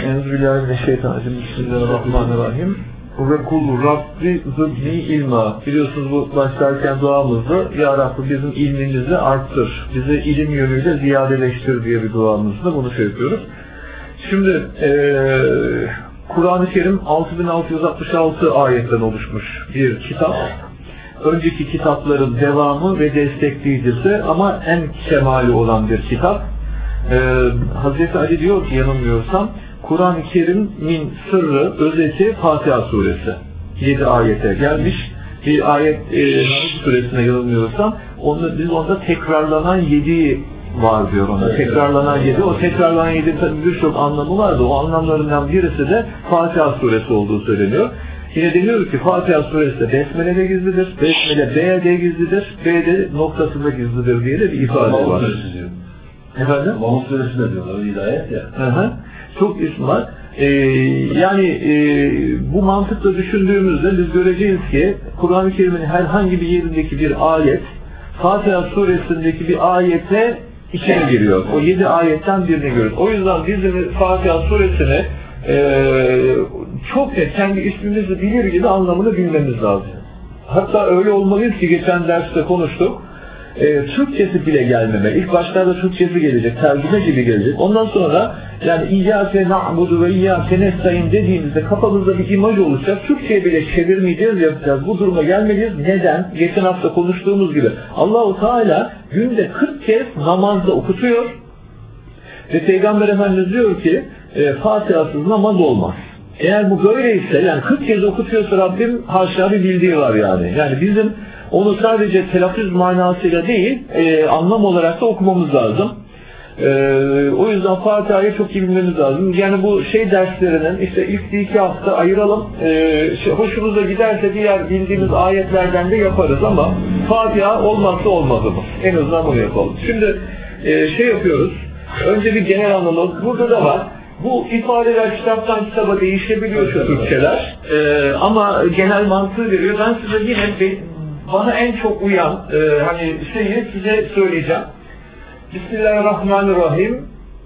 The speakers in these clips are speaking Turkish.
Enzübillahimineşşeytanirracim. Bismillahirrahmanirrahim. Ve kul Rabbi zıdni ilma. Biliyorsunuz bu başlarken duamızda Ya Rabbi bizim ilmimizi arttır, bizi ilim yönüyle ziyadeleştir diye bir duamızda bunu şey yapıyoruz. Şimdi Kur'an-ı Kerim 6666 ayetten oluşmuş bir kitap. Önceki kitapların devamı ve destekleyicisi ama en kemali olan bir kitap. Hazreti Ali diyor ki yanılmıyorsam Kur'an-ı Kerim'in sırrı, özeti Fatiha suresi. 7 ayete gelmiş. Bir ayet Naml suresine yanılmıyorsam biz onda tekrarlanan 7 var diyor ona. Tekrarlanan 7. O tekrarlanan 7 tabii birçok anlamı vardı. O anlamlarından birisi de Fatiha suresi olduğu söyleniyor. Yine deniyor ki Fatiha suresi de Besmele'de gizlidir. Besmele B'de gizlidir. B'de noktasında gizlidir diye de bir ifade var. Efendim? Mahmud suresi de diyorlar. Hidayet ya. Hı. Çok isim var. Bu mantıkla düşündüğümüzde biz göreceğiz ki Kur'an-ı Kerim'in herhangi bir yerindeki bir ayet Fatiha suresindeki bir ayete içine giriyor. O 7 ayetten birini görüyoruz. O yüzden bizim Fatiha suresini çok net kendi ismimizi bilir gibi anlamını bilmemiz lazım. Hatta öyle olmalıyız ki geçen derste konuştuk. Türkçesi bile gelmeme. İlk başlarda Türkçesi gelecek, tercüme gibi gelecek. Ondan sonra yani İyyâke na'budu ve İyyâke nestaîn dediğimizde kafamızda bir imaj olacak. Türkçe'ye bile çevirmeyeceğiz, yapacağız. Bu duruma gelmeliyiz. Neden? Geçen hafta konuştuğumuz gibi Allah-u Teala günde 40 kez namazda okutuyor. Ve Peygamber Efendimiz diyor ki Fatiha'sız namaz olmaz. Eğer bu böyleyse yani 40 kez okutuyorsa Rabbim haşa bir bildiği var yani. Yani bizim onu sadece telaffuz manasıyla değil, anlam olarak da okumamız lazım. O yüzden Fatiha'yı çok iyi bilmemiz lazım. Yani bu derslerinin işte ilk 2 hafta ayıralım. Hoşumuza giderse diğer bildiğimiz ayetlerden de yaparız ama Fatiha olmazsa olmazımız. En azından bunu yapalım. Şimdi yapıyoruz. Önce bir genel anlamı burada da var. Bu ifadeler kitaptan kitaba değişebiliyor şu Türkçeler. Ama genel mantığı veriyor. Ben size yine bana en çok uyan size söyleyeceğim. Bismillahirrahmanirrahim.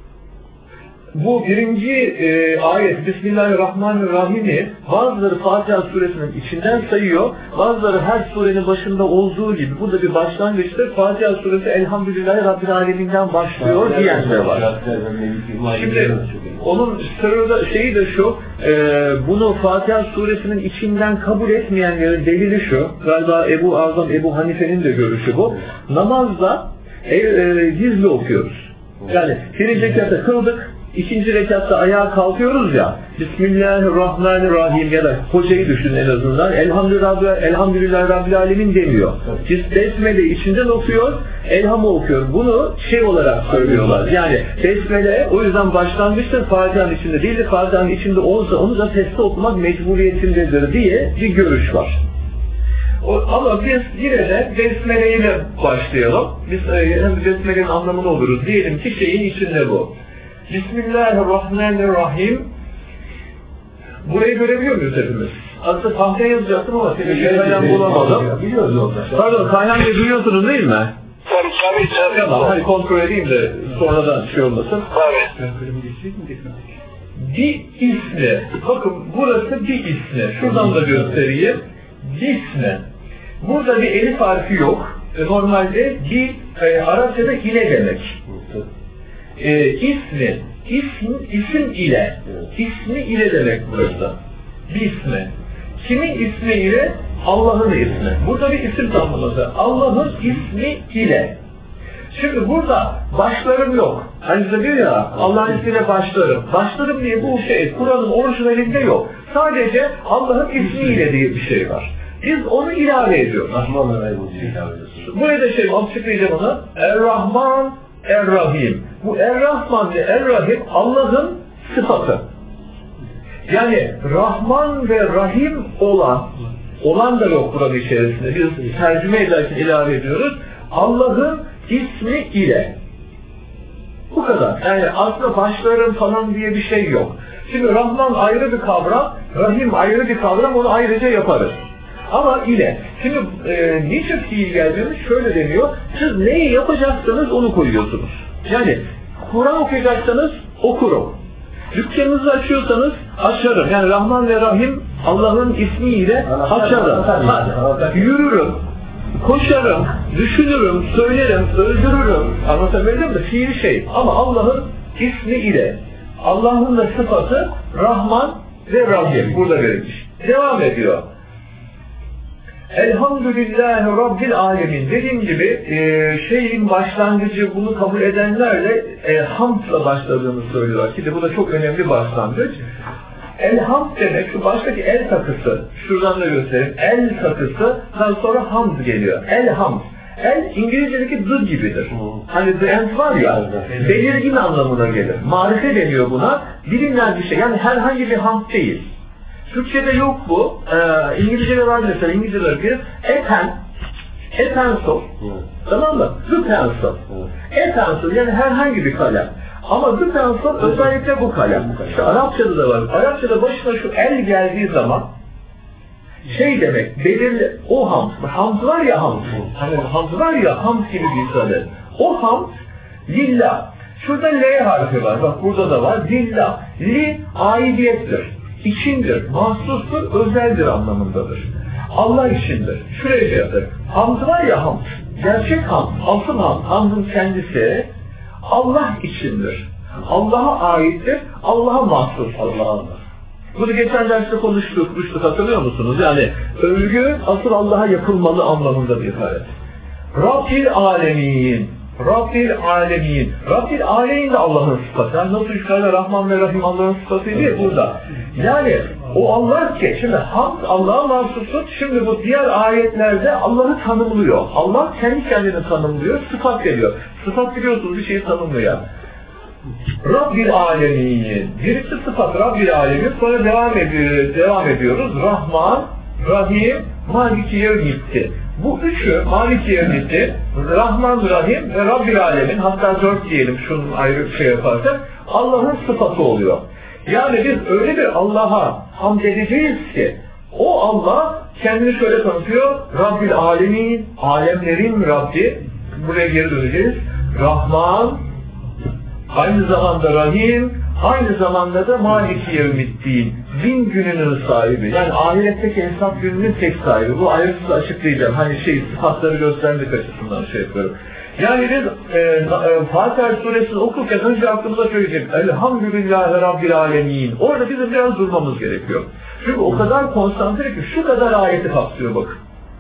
Bu birinci ayet Bismillahirrahmanirrahim'i bazıları Fatiha suresinin içinden sayıyor. Bazıları her surenin başında olduğu gibi burada bir başlangıçtır. Fatiha suresi Elhamdülillahi Rabbil Alemin'den başlıyor diyenler var. Şimdi onun sırrı da de şu, bunu Fatiha suresinin içinden kabul etmeyenlerin delili şu, galiba Ebu Hanife'nin de görüşü bu. Namazda gizli okuyoruz. Yani birinci rekatta kıldık, ikinci rekatta ayağa kalkıyoruz ya, Bismillahirrahmanirrahim ya da hocayı düşünün en azından, Elhamdülillah Rabbil Alemin demiyor. Besmele içinden okuyor, Elham'ı okuyor. Bunu olarak söylüyorlar. Yani Besmele o yüzden başlangıçta Fatiha'nın içinde değil de Fatiha'nın içinde olsa onu da sesli okumak mecburiyetindedir diye bir görüş var. Ama biz yine de Besmele ile başlayalım. Biz hem Besmele'nin anlamını oluruz. Diyelim ki içinde bu. Bismillahirrahmanirrahim. Burayı görebiliyor muyuz hepimiz? Aslında tahtaya yazacaktım ama ben bulamadım. Pardon, Kayhan Bey duyuyorsunuz değil mi? Tabii. Tamam, hadi kontrol edeyim de sonradan olmasın. Bir ismi. Bakın burası bir ismi. Şuradan da göstereyim. Bismi. Burada bir elif harfi yok. Normalde Arapçada ile demek. İsim ile. İsmi ile demek burası. Bismi. Kimin ismi ile? Allah'ın ismi. Burada bir isim tanımlaması. Allah'ın ismi ile. Şimdi burada başlarım yok. Hani size diyor ya Allah'ın ismiyle başlarım. Başlarım diye bu Kur'an'ın orijinalinde yok. Sadece Allah'ın ismiyle diye bir şey var. Biz onu ilave ediyoruz. Buraya da açıklayacağım onu. Er-Rahman, Er-Rahim. Bu Er-Rahman ve Er-Rahim Allah'ın sıfatı. Yani Rahman ve Rahim olan da yok Kur'an içerisinde. Biz tercüme ederken ilave ediyoruz. Allah'ın ismi ile. Bu kadar. Yani aslında başlarım falan diye bir şey yok. Şimdi Rahman ayrı bir kavram, Rahim ayrı bir kavram, onu ayrıca yaparız. Ama ile. Şimdi niçin fiil geldiğimiz şöyle deniyor. Siz neyi yapacaksanız onu koyuyorsunuz. Yani Kur'an okuyacaksanız okurum. Dükkanınızı açıyorsanız açarım. Yani Rahman ve Rahim Allah'ın ismiyle açarım. Yürürüm, koşarım, düşünürüm, söylerim, öldürürüm. Anlatabildim mi? Fiil şey. Ama Allah'ın ismi ile. Allah'ın da sıfatı Rahman ve Rahim. Burada verilmiş. Devam ediyor. Elhamdülillahi Rabbil Alemin. Dediğim gibi şeyin başlangıcı, bunu kabul edenlerle hamdla başladığını söylüyorlar. Ki de bu da çok önemli başlangıç. Elhamd demek, şu baştaki el takısı, şuradan da göstereyim. El takısı, daha sonra hamd geliyor. Elhamd. El İngilizce'deki the gibidir. Hani the end var ya, belirgin anlamına gelir. Marife deniyor buna. Bilinen bir şey. Yani herhangi bir hamd değil. Türkçe'de yok bu. İngilizce'de var mesela. İngilizce'de bir a pencil. Tamam mı? The pencil. A pencil yani herhangi bir kalem. Ama the pencil özellikle bu kalem. İşte Arapçada da var. Arapçada başına şu el geldiği zaman şey demek, belirli, o hamd. Hamd var ya hamd. Hani hamd var ya hamd gibi bir ifade. O hamd lillah. Şurada L harfi var. Bak burada da var. Lillah. Li aidiyettir. İçindir, mahsustur, özeldir anlamındadır. Allah içindir. Şuraya yazar. Hamd var ya hamd. Gerçek hamd, asıl hamd. Hamdın kendisi Allah içindir. Allah'a aittir, Allah'a mahsus. Allah'a. Bunu geçen derste konuştuk, hatırlıyor musunuz? Yani övgü asıl Allah'a yapılmalı anlamında bir ifade. Rabbil Alemin. Rabbil Alemin. Rabbil Alemin de Allah'ın sıfatı. Yani nasıl yukarıda Rahman ve Rahim Allah'ın sıfatı değil burada. Yani o Allah ki, şimdi hamd Allah'a mahsustur. Şimdi bu diğer ayetlerde Allah'ı tanımlıyor. Allah kendi kendini tanımlıyor, sıfat geliyor. Sıfat biliyorsunuz bir şeyi tanımlıyor. Rabbil Alemin. Birisi sıfat Rabbil Alemin. Sonra devam ediyoruz. Rahman, Rahim, Maliki Yevmiddin. Bu üçü Maliki Yevmiddin, Rahman, Rahim ve Rabbil Alemin, hatta 4 diyelim şunun ayrı bir şey yaparsak, Allah'ın sıfatı oluyor. Yani biz öyle bir Allah'a hamd edeceğiz ki, o Allah kendini şöyle tanıtıyor, Rabbil Alemin, alemlerin Rabbi, buraya geri döneceğiz, Rahman, aynı zamanda Rahim, aynı zamanda da Maliki Yevmiddin, bin gününün sahibi. Yani ahiretteki hesap gününün tek sahibi. Bu ayrıntısız açıklayacağım. Hani sıfatları göstermek açısından şey yapıyorum. Yani biz Fatiha suresini okurken önce aklımıza söyleyecek. Elhamdülillahi Rabbil Alemin. Orada bizim biraz durmamız gerekiyor. Çünkü o kadar konsantre ki şu kadar ayeti kapsıyor bakın.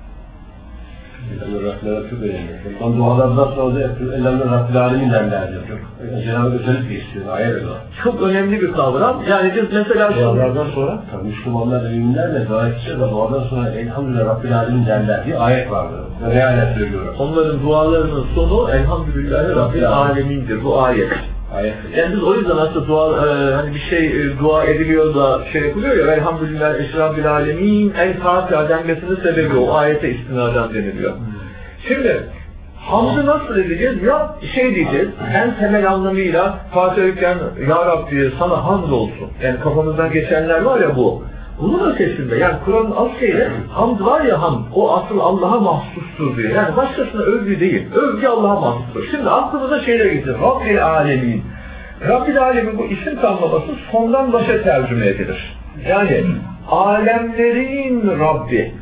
Çok önemli. Ben dualardan sonra elhamdülillah Rabbil Alemin derler diyor. Cenab-ı özellikle istiyor. Ayet o. Çok önemli bir kavram. Yani biz mesela dualardan sonra Müslümanlar, müminlerle dua edecek ve duadan sonra elhamdülillah Rabbil Alemin derler diye ayet vardır. Ve ayet söylüyorum. Onların dualarının sonu elhamdülillahi Rabbil Alemin'dir. Bu ayet. Yani biz o yüzden aslında dua, hani bir şey dua ediliyor da şey yapılıyor ya, elhamdülillah Rabbil Alemin el Fatiha denmesinin sebebi o ayete istinaden deniliyor. Şimdi hamdı nasıl edeceğiz? Ya şey diyeceğiz, en temel anlamıyla Fatiha'yken Ya Rabbi sana hamd olsun. Yani kafamızdan geçenler var ya bu. Bunun ötesinde yani Kur'an'ın asıl şeyi hamd var ya hamd, o asıl Allah'a mahsustur diyor. Yani başkasına övgü değil, övgü Allah'a mahsustur. Şimdi aklımıza şeyler getir. Rabbil Alemin. Rabbil Alemin bu isim tamlaması sondan başa tercüme edilir. Yani alemlerin Rabbi.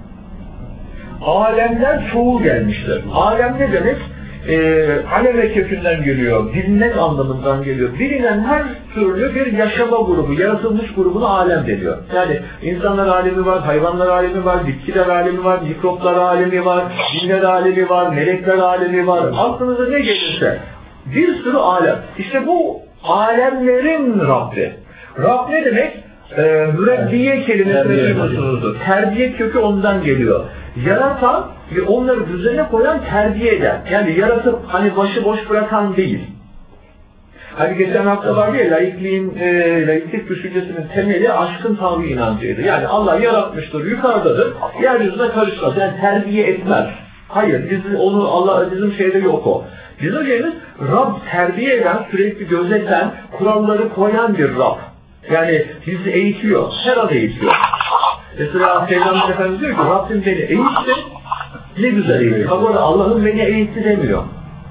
Alemler çoğu gelmiştir. Alem ne demek? Aleme kökünden geliyor, bilinen anlamından geliyor. Bilinen her türlü bir yaşama grubu, yaratılmış grubuna alem deniyor. Yani insanlar alemi var, hayvanlar alemi var, bitkiler alemi var, mikroplar alemi var, cinler alemi var, melekler alemi var. Aklınıza ne gelirse bir sürü alem. İşte bu alemlerin Rabbi. Rab ne demek? Mürebbiye kelimesini duyuyorsunuzdur. Terbiye kökü ondan geliyor. Yaratan ve onları düzene koyan, terbiye eden. Yani yaratıp hani başıboş bırakan değil. Hani geçen hafta var ya, laiklik düşüncesinin temeli aşkın Tanrı inancıydı. Yani Allah yaratmıştır, yukarıdadır, yeryüzüne karışmaz. Yani terbiye etmez. Hayır, bizim şeyde yok o. Bizim şeyimiz Rab, terbiye eden, sürekli gözeten, kuralları koyan bir Rab. Yani bizi eğitiyor, her an eğitiyor. Mesela Peygamber Efendimiz diyor ki Rabbim beni eğitti, ne güzel eğitti. Ama Allah'ın beni eğitti demiyor.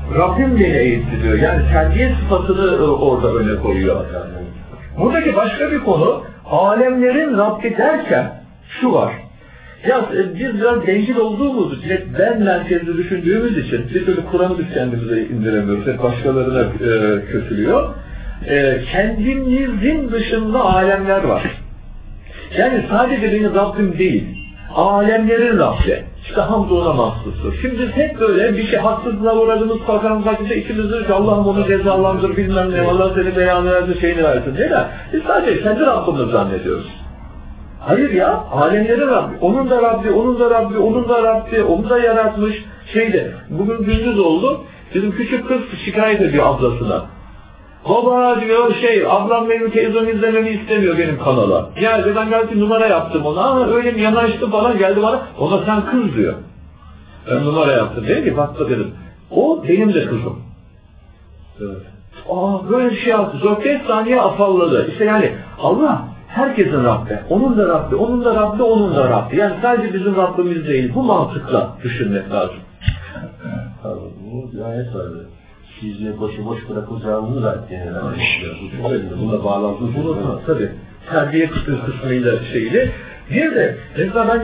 Rabbim beni eğitti diyor. Yani terbiye sıfatını orada öne koyuyor. Buradaki başka bir konu, alemlerin Rabbi derken şu var. Ya biz biraz bencil olduğumuz için, hep ben merkezli düşündüğümüz için bir türlü Kur'an'ı biz kendimize indiremiyoruz. Hep başkalarına kötülüyor. Kendimizin dışında alemler var. Yani sadece benim Rabbim değil, alemlerin Rabbi. İşte hamd ona mahsustur. Şimdi biz hep böyle bir şey haksızlığa uğradığımız fakat vakit ikimizdir ki Allah'ım onu cezalandır bilmem ne, Allah seni beyanı versin, şeyini versin değil mi? Biz sadece kendi Rabbimizi zannediyoruz. Hayır ya, alemlerin Rabbi. Onun da Rabbi, onun da Rabbi, onun da Rabbi, onu da yaratmış. Bugün gündüz oldu, bizim küçük kız şikayet ediyor ablasına. Baba diyor ablam benim televizyon izlememi istemiyor benim kanala. Geldi ben belki numara yaptım ona, öyle mi yanaştım falan geldi bana, ona sen kız diyor. Ben numara yaptım değil mi? Bak dedim. O benim de kızım. Evet. Böyle bir şey yaptı. 4-5 saniye afalladı. İşte yani Allah herkesin Rabbi. Onun da Rabbi, onun da Rabbi, onun da Rabbi. Yani sadece bizim Rabbimiz değil. Bu mantıkla düşünmek lazım. Bu bir ayet vardı. Sizi boş bırakacağınızı da buna bağlantılı. Tabii. Terbiye kısmıyla şeyli. Bir de mesela ben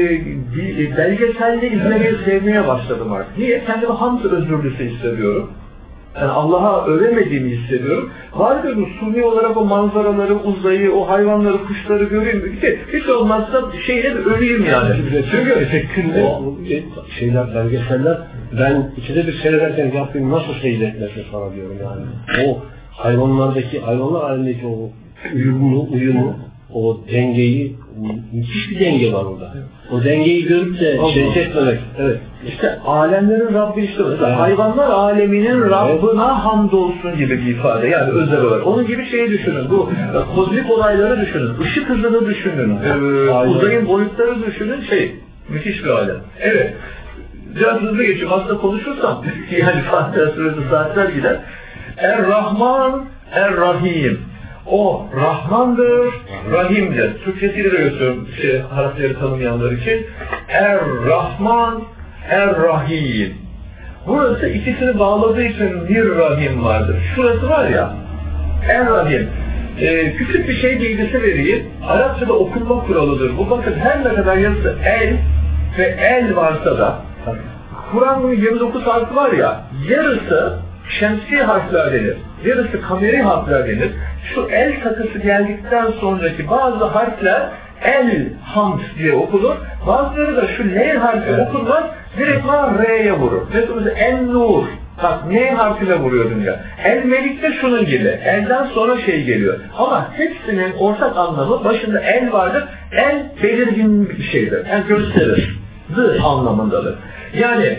belgeselde izlemeyi sevmeye başladım artık. Niye? Kendimi hamd özürlüsü hissediyorum. Yani Allah'a övemediğimi hissediyorum. Harika bu suni olarak o manzaraları, uzayı, o hayvanları, kuşları göreyim. Hiç olmazsa şeyle de öleyim yani. Çünkü o şeyler, belgeseller, ben içinde bir seyrederken Rabbim nasıl seyretmesi falan diyorum yani. O hayvanlar halindeki o uyumu, o dengeyi, müthiş bir denge var orada. O dengeyi görüp de etmemek. Evet. İşte alemlerin Rabbi işte. Hayvanlar aleminin Rabbına hamdolsun gibi bir ifade. Yani özel olarak. Onun gibi şeyi düşünün. Bu kozmik olayları düşünün. Işık hızını düşünün. Uzayın boyutları düşünün. Müthiş bir alem. Evet. Biraz hızlı geçiyorum. Aslında konuşursam yani Fatiha süresi saatler gider. Er-Rahman, Er-Rahim. O Rahmandır, Rahim'dir. Türkçesiyle de gösteriyorum harfleri tanımayanlar için. Er-Rahman, Er-Rahim. Burası ikisini bağladığı için bir Rahim vardır. Şurası var ya, Er-Rahim. Küçük bir şey bilgisi vereyim. Arapçada okunma kuralıdır. Bu bakın her ne kadar yazısı el ve el varsa da Kur'an'ın 29 harfi var ya, yarısı şemsi harfler denir. Yarısı kameri harfler denir. Şu el takısı geldikten sonraki bazı harfler el hamd diye okunur. Bazıları da şu L harfi okunmaz, direktman R'ye vurur. Mesela en nur. Bak N harfiyle vuruyor dünya. El melik de şunun gibi. Elden sonra geliyor. Ama hepsinin ortak anlamı başında el vardır. El belirgin bir şeydir. Yani gösterir. Zı anlamındadır. Yani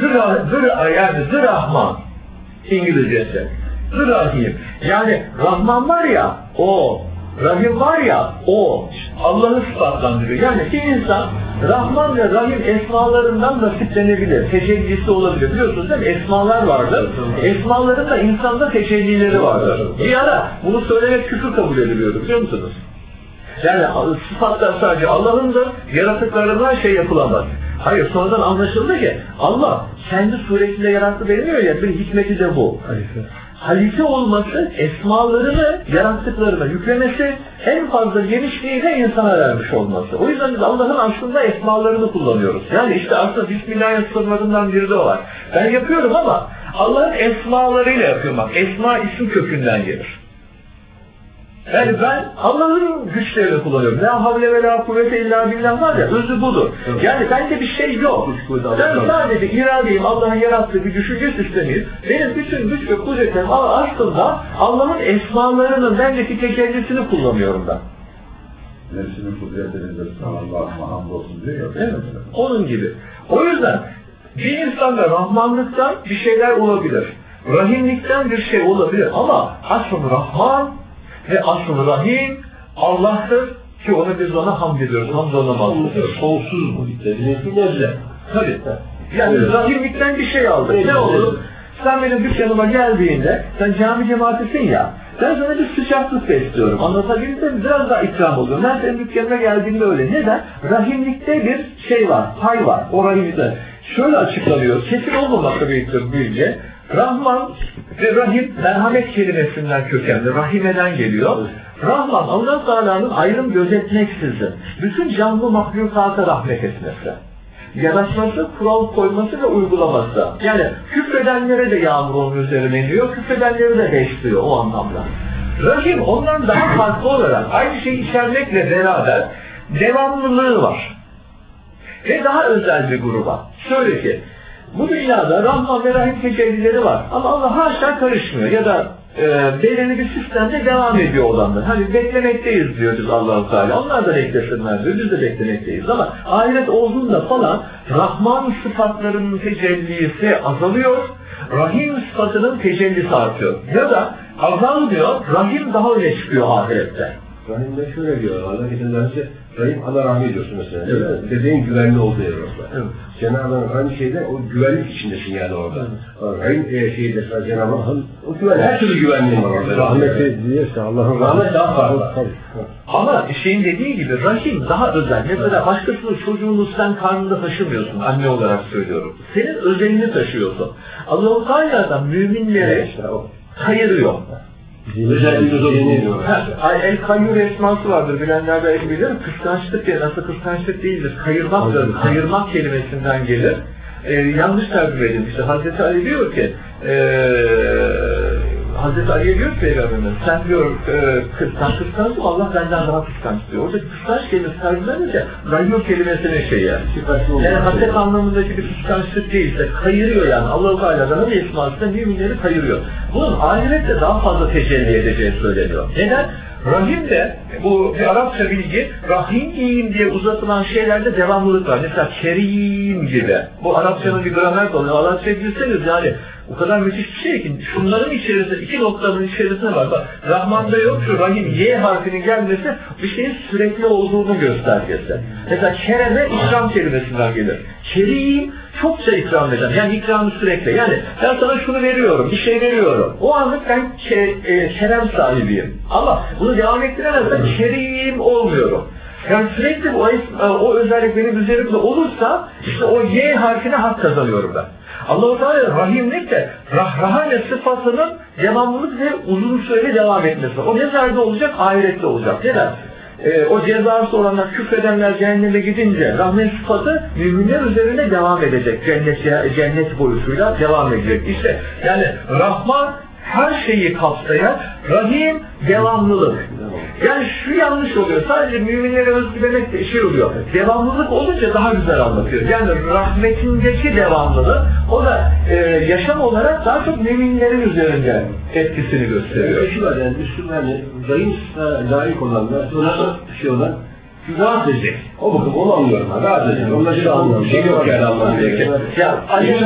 zı Rahman İngilizcesi. Rahim. Yani Rahman var ya, o. Rahim var ya, o. Allah'ı sıfatlandırıyor. Yani bir insan Rahman ve Rahim esmalarından nasiplenebilir. Tecellisi olabilir. Biliyorsunuz değil mi? Esmalar vardır. Esmaların da insanda tecellileri vardır. Bir ara bunu söylemek küfür kabul ediliyordu. Biliyor musunuz? Yani sıfatlar sadece Allah'ındır. Yaratıklarından yapılamaz. Hayır, sonradan anlaşıldı ki Allah kendi suretiyle yarattı deniyor ya, bir hikmeti de bu. Halife olması, esmalarını yarattıklarına yüklemesi, en fazla genişliğiyle insana vermiş olması. O yüzden biz Allah'ın aslında esmalarını kullanıyoruz. Yani işte aslında Bismillah'ın sırlarından biri de o var. Ben yapıyorum ama Allah'ın esmalarıyla yapıyorum. Bak, esma isim kökünden gelir. Yani ben Allah'ın güçlerini kullanıyorum. La havle ve la kuvvete illa billah var ya, özü budur. Yani bende bir şey yok. Ben sadece iradeyim, Allah'ın yarattığı bir düşünce sistemiyim. Benim bütün güç ve kudretim aslında Allah'ın esmalarının bendeki tecellisini kullanıyorum ben. Nefsinin kudretini de Allah'a hamdolsun diyor. Evet, onun gibi. O yüzden bir insanda Rahmanlıktan bir şeyler olabilir. Rahimlikten bir şey olabilir. Ama asıl Rahman ve asıl Rahim Allah'tır ki onu biz ona hamd ediyoruz. Hamd ona mahsusuz. Sonsuz bu işte. Tabii. Yani Rahimlikten bir şey aldık. Ne olur? Sen benim dükkanıma geldiğinde, sen cami cemaatisin ya, ben sana bir sıcaklık besliyorum. Anlatabildim, biraz daha ikram oluyor. Ben senin dükkanına geldiğimde öyle. Neden? Rahimlikte bir şey var, pay var. O rahimlikte. Şöyle açıklanıyor, kesin olmamakla birlikte bilgi. Rahman ve Rahim merhamet kelimesinden kökenli, rahimeden geliyor. Rahman, Allah Teala'nın ayrım gözetmeksizin bütün canlı mahlukata rahmet etmesi, yaratması, kural koyması ve uygulaması. Yani küfredenlere de yağmur onun üzerine iniyor, küfredenleri de besliyor o anlamda. Rahim ondan daha farklı olarak aynı şeyi içermekle beraber devamlılığı var. Ve daha özel bir gruba. Şöyle ki, bu dünyada Rahman ve Rahim tecellileri var. Ama Allah haşa karışmıyor ya da belirli bir sistemde devam ediyor olanlar. Hani beklemekteyiz diyor biz Allah-u Teala. Onlar da beklesinler diyor. Biz de beklemekteyiz. Ama ahiret olduğunda falan Rahman sıfatlarının tecellisi azalıyor. Rahim sıfatının tecellisi artıyor. Ya da azalmıyor. Rahim daha öne çıkıyor ahirette. Rahim'de şöyle diyor, Allah kesinlikle Rahim Allah rahmet ediyorsun mesela. Evet. Dediğin güvenli olduğu yer orada. Evet. Cenab-ı Hak aynı şeyde o güvenlik içindesin yani orada. Evet. Rahim şeyde Cenab-ı Hak'ın o güven, her türlü güvenliği var orada. Rahmeti diyorsa Allah'ın rahmet daha fazla. Ama şeyin dediği gibi Rahim daha özel. Mesela başkasının çocuğunu sen karnında taşımıyorsun, anne olarak söylüyorum. Senin özelini taşıyorsun. Allah-u Teala'dan müminleri kayırıyor. Özellikle zorlanıyor. El-Kayyur esması vardır, bilenler belki bilir. Kıskançlık diye, nasıl kıskançlık değildir, kayırmaktır. Kayırmak kelimesinden gelir. Yanlış tercüme edilmiştir. Hazreti Ali diyor ki, Hazreti Ali'ye diyor ki Peygamberimiz, sen diyor kıskançsın, Allah benden daha kıskanç diyor. Orada kıskanç kelimesi tercümenince Kayyur kelimesinin şeyi. Yani haset anlamındaki bir kıskançlık değilse kayırıyor yani. Allah-u Teala'dan bir esmasında müminleri kayırıyor. Bunun ahirette daha fazla tecelli edeceği söyleniyor. Neden? Rahim de, bu bir Arapça bilgi, Rahim diye uzatılan şeylerde devamlılık var. Mesela Kerim gibi. Bu Arapçanın bir gramer oluyor. Arapça bilseniz yani o kadar müthiş bir şey ki şunların içerisinde, iki noktanın içerisinde var. Bak, Rahman'da yok şu Rahim, Y harfinin gelmesi bir şeyin sürekli olduğunu göstergesi. Mesela Kerem'e ikram kelimesinden gelir. Kerim, çokça ikram eden, yani ikramı sürekli. Yani ben sana şunu veriyorum, bir şey veriyorum. O anlık ben kerem sahibiyim. Ama bunu devam ettiremezsem kerim olmuyorum. Yani sürekli o özellik benim üzerimde olursa işte o Y harfine hak kazanıyorum ben. Allah-u Teala rahimlik de rahane sıfatının devamlılık ve uzun süre devam etmesi. O nezarda olacak, ahirette olacak. Neden? O cezası olanlar, küfredenler cehenneme gidince rahmet sıfatı müminler üzerinde devam edecek. Cennet boyutuyla devam edecek. İşte yani Rahman her şeyi kapsayan, Rahim devamlılık. Yani şu yanlış oluyor. Sadece müminlere özgü demek de şey oluyor. Devamlılık olunca daha güzel anlatıyor. Yani rahmetindeki devamlılık o da yaşam olarak daha çok müminlerin üzerinde etkisini gösteriyor. Şu var yani Müslümanı Rahim layık olanlar, ona şey olan rahat edecek. O bakım onu anlıyorum. Rahat edecek. Onunla bir şey yok yani anlamı gerekiyor. Ya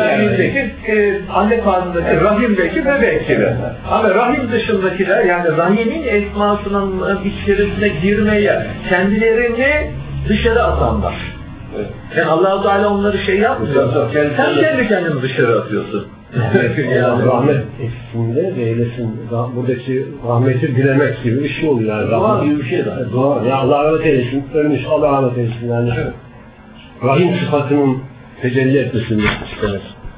anne karnındaki rahimdeki bebek gibi. Ama rahim dışındakiler yani rahimin esmasının içerisine girmeye kendilerini dışarı atanlar. Evet. Yani Allah-u Teala onları şey yapmıyor. Sen kendi kendini dışarı atıyorsun. Yani rahmet etkisinde eylesin. Buradaki rahmeti dilemek gibi bir şey oluyor yani. Dua gibi bir şey daha. Dua. Ya Allah rahmet eylesin. Ölmüş Allah rahmet eylesin yani. Evet. Rahim sıfatının tecelli etmesini istemek.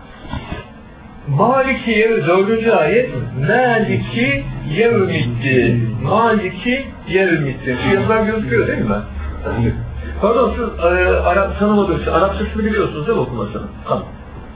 Maliki 4. ayet Maliki yevmiddin. Maliki yevmiddin. Şu yazılar gözüküyor değil mi? Pardon siz tanımadığınız Arapçasını biliyorsunuz değil mi okumasını? Tamam.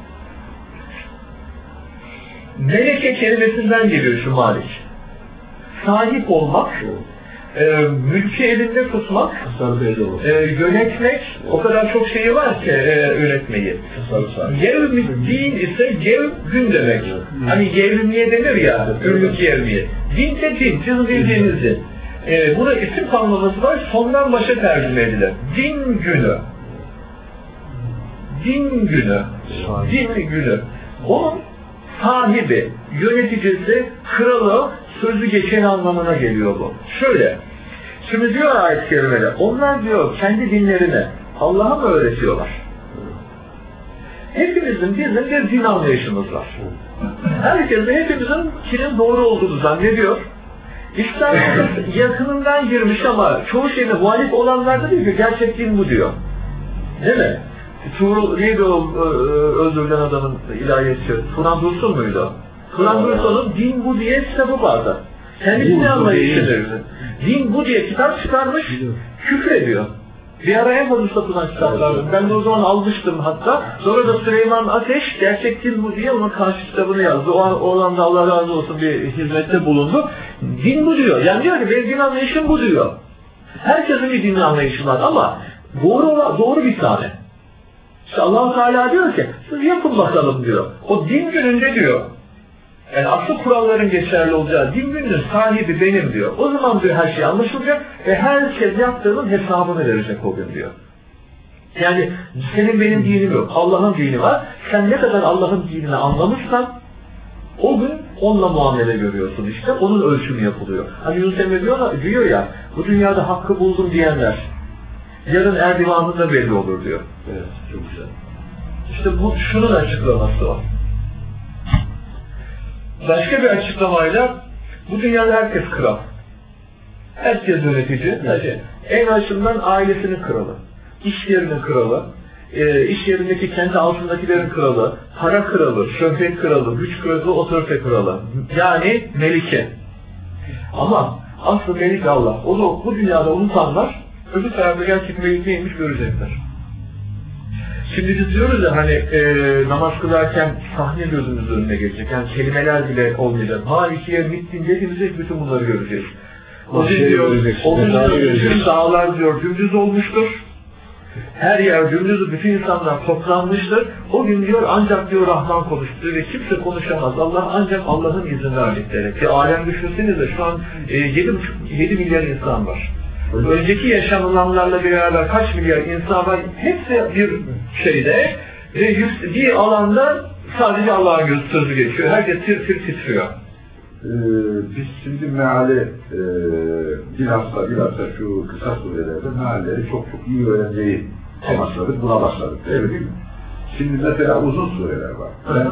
Meleke kelimesinden geliyor şu malik. Sahip olmak, mülkü elinde tutmak, yönetmek, o kadar çok şeyi var ki yönetmeyi. Yevmiddin ise gün demek. Hani yevmiye denir ya, günlük yevmiye. Din de din, sizin bildiğiniz din. Burada isim kalmaması var, sondan başa tercüme edilir. Din günü. Din günü. Din günü. Onun sahibi, yöneticisi, kralı, sözü geçen anlamına geliyor bu. Şöyle, şimdi diyor ayet-i kerimede, onlar diyor kendi dinlerini Allah'a mı öğretiyorlar? Hepimizin bizim bir din anlayışımız var. Herkes de hepimizin kinin doğru olduğunu zannediyor. İslam yakınından girmiş ama çoğu şeyine muhalif olanlar da diyor ki gerçek din bu diyor. Değil mi? Neydi o öldürülen adamın ilahiyatçı? Turan Dursun muydu? Kur'an Gürsoy'un Din Bu diye kitabı vardı. Kendisini anlayışı. Din Bu diye kitap çıkarmış, küfür ediyor. Bir ara en fazla satılan kitaplardan. Ben de o zaman almıştım hatta. Sonra da Süleyman Ateş, Gerçek Din Bu diye onun karşı kitabını yazdı. O alanda Allah razı olsun bir hizmette bulundu. Din bu diyor. Yani diyor ki benim din anlayışım bu diyor. Herkesin bir din anlayışı var ama doğru bir tane. İşte Allah-u Teala diyor ki siz yapın bakalım diyor. O din gününde diyor. Yani asıl kuralların geçerli olacağı din gününün sahibi benim diyor. O zaman diyor her şey anlaşılacak ve herkes yaptığının hesabını verecek o gün diyor. Yani senin benim dinim yok. Allah'ın dini var. Sen ne kadar Allah'ın dinini anlamışsan o gün onunla muamele görüyorsun işte. Onun ölçümü yapılıyor. Hani Yunus Emre diyor ya bu dünyada hakkı buldum diyenler yarın erdivanında belli olur diyor. Evet, çok güzel. İşte bu şunun açıklaması o. Başka bir açıklamayla bu dünyada herkes kral. Herkes yönetici. Evet. En başından ailesinin kralı, iş yerinin kralı, iş yerindeki kendi altındakilerin kralı, para kralı, şöhret kralı, güç kralı, otorite kralı. Yani melike. Ama asıl melik Allah. Onu bu dünyada unutanlar öbür tarafta gerçek melik neymiş görecekler. Şimdi biz diyoruz ya hani namaz kılarken sahne gözümüzün önüne gelecek. Yani kelimeler bile olmayacak. Malikiye bittin dediğimizde bütün bunları göreceğiz. O gün diyor, bütün dağlar diyor dümdüz olmuştur. Her yer dümdüz, bütün insanlar toplanmıştır. O gün diyor ancak diyor Rahman konuştu ve kimse konuşamaz. Allah ancak Allah'ın izin verdikleri. Ki alem düşünsenize şu an 7 milyar insan var. Önceki yaşanılanlarla beraber kaç milyar insan var, hepsi bir şeyde bir alanda sadece Allah'ın sözü geçiyor. Herkes tir titriyor. Biz şimdi meali bilhassa şu kısa sürelerde mealleri çok iyi öğrenmeyi amaçladık, buna başladık değil mi? Şimdi mesela uzun süreler var. Ben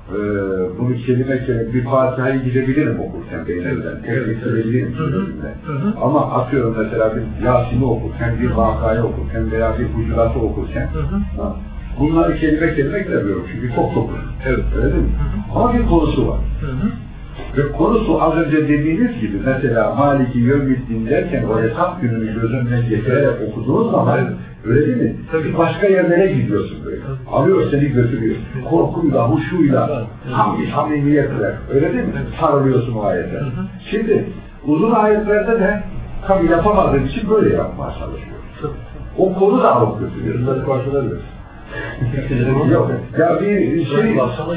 bunu kelime bir Fatiha'yı gidebilirim okurken beynimden, getirebilirim sözümle. Ama atıyorum mesela bir Yasin'i okurken, bir Vakayı okurken veya bir Hucurat'ı okurken bunları kelime gidemiyorum çünkü çok uzun. Evet, öyle değil mi? Ama bir konusu var. Ve konusu az önce dediğiniz gibi mesela Maliki Yevmiddin derken o hesap gününü gözünden getirerek okuduğunuz zaman öyle değil mi? Tabii başka yerlere gidiyorsun böyle. Alıyor seni götürüyor. Korkuyla, huşuyla, samimiyetle öyle değil mi? Sarılıyorsun o ayete. Şimdi uzun ayetlerde de tabii yapamadığım için böyle yapmaya çalışıyorum. O konu da alıp götürüyor. Bunları karşılarıyoruz. Yok. Ya bir şey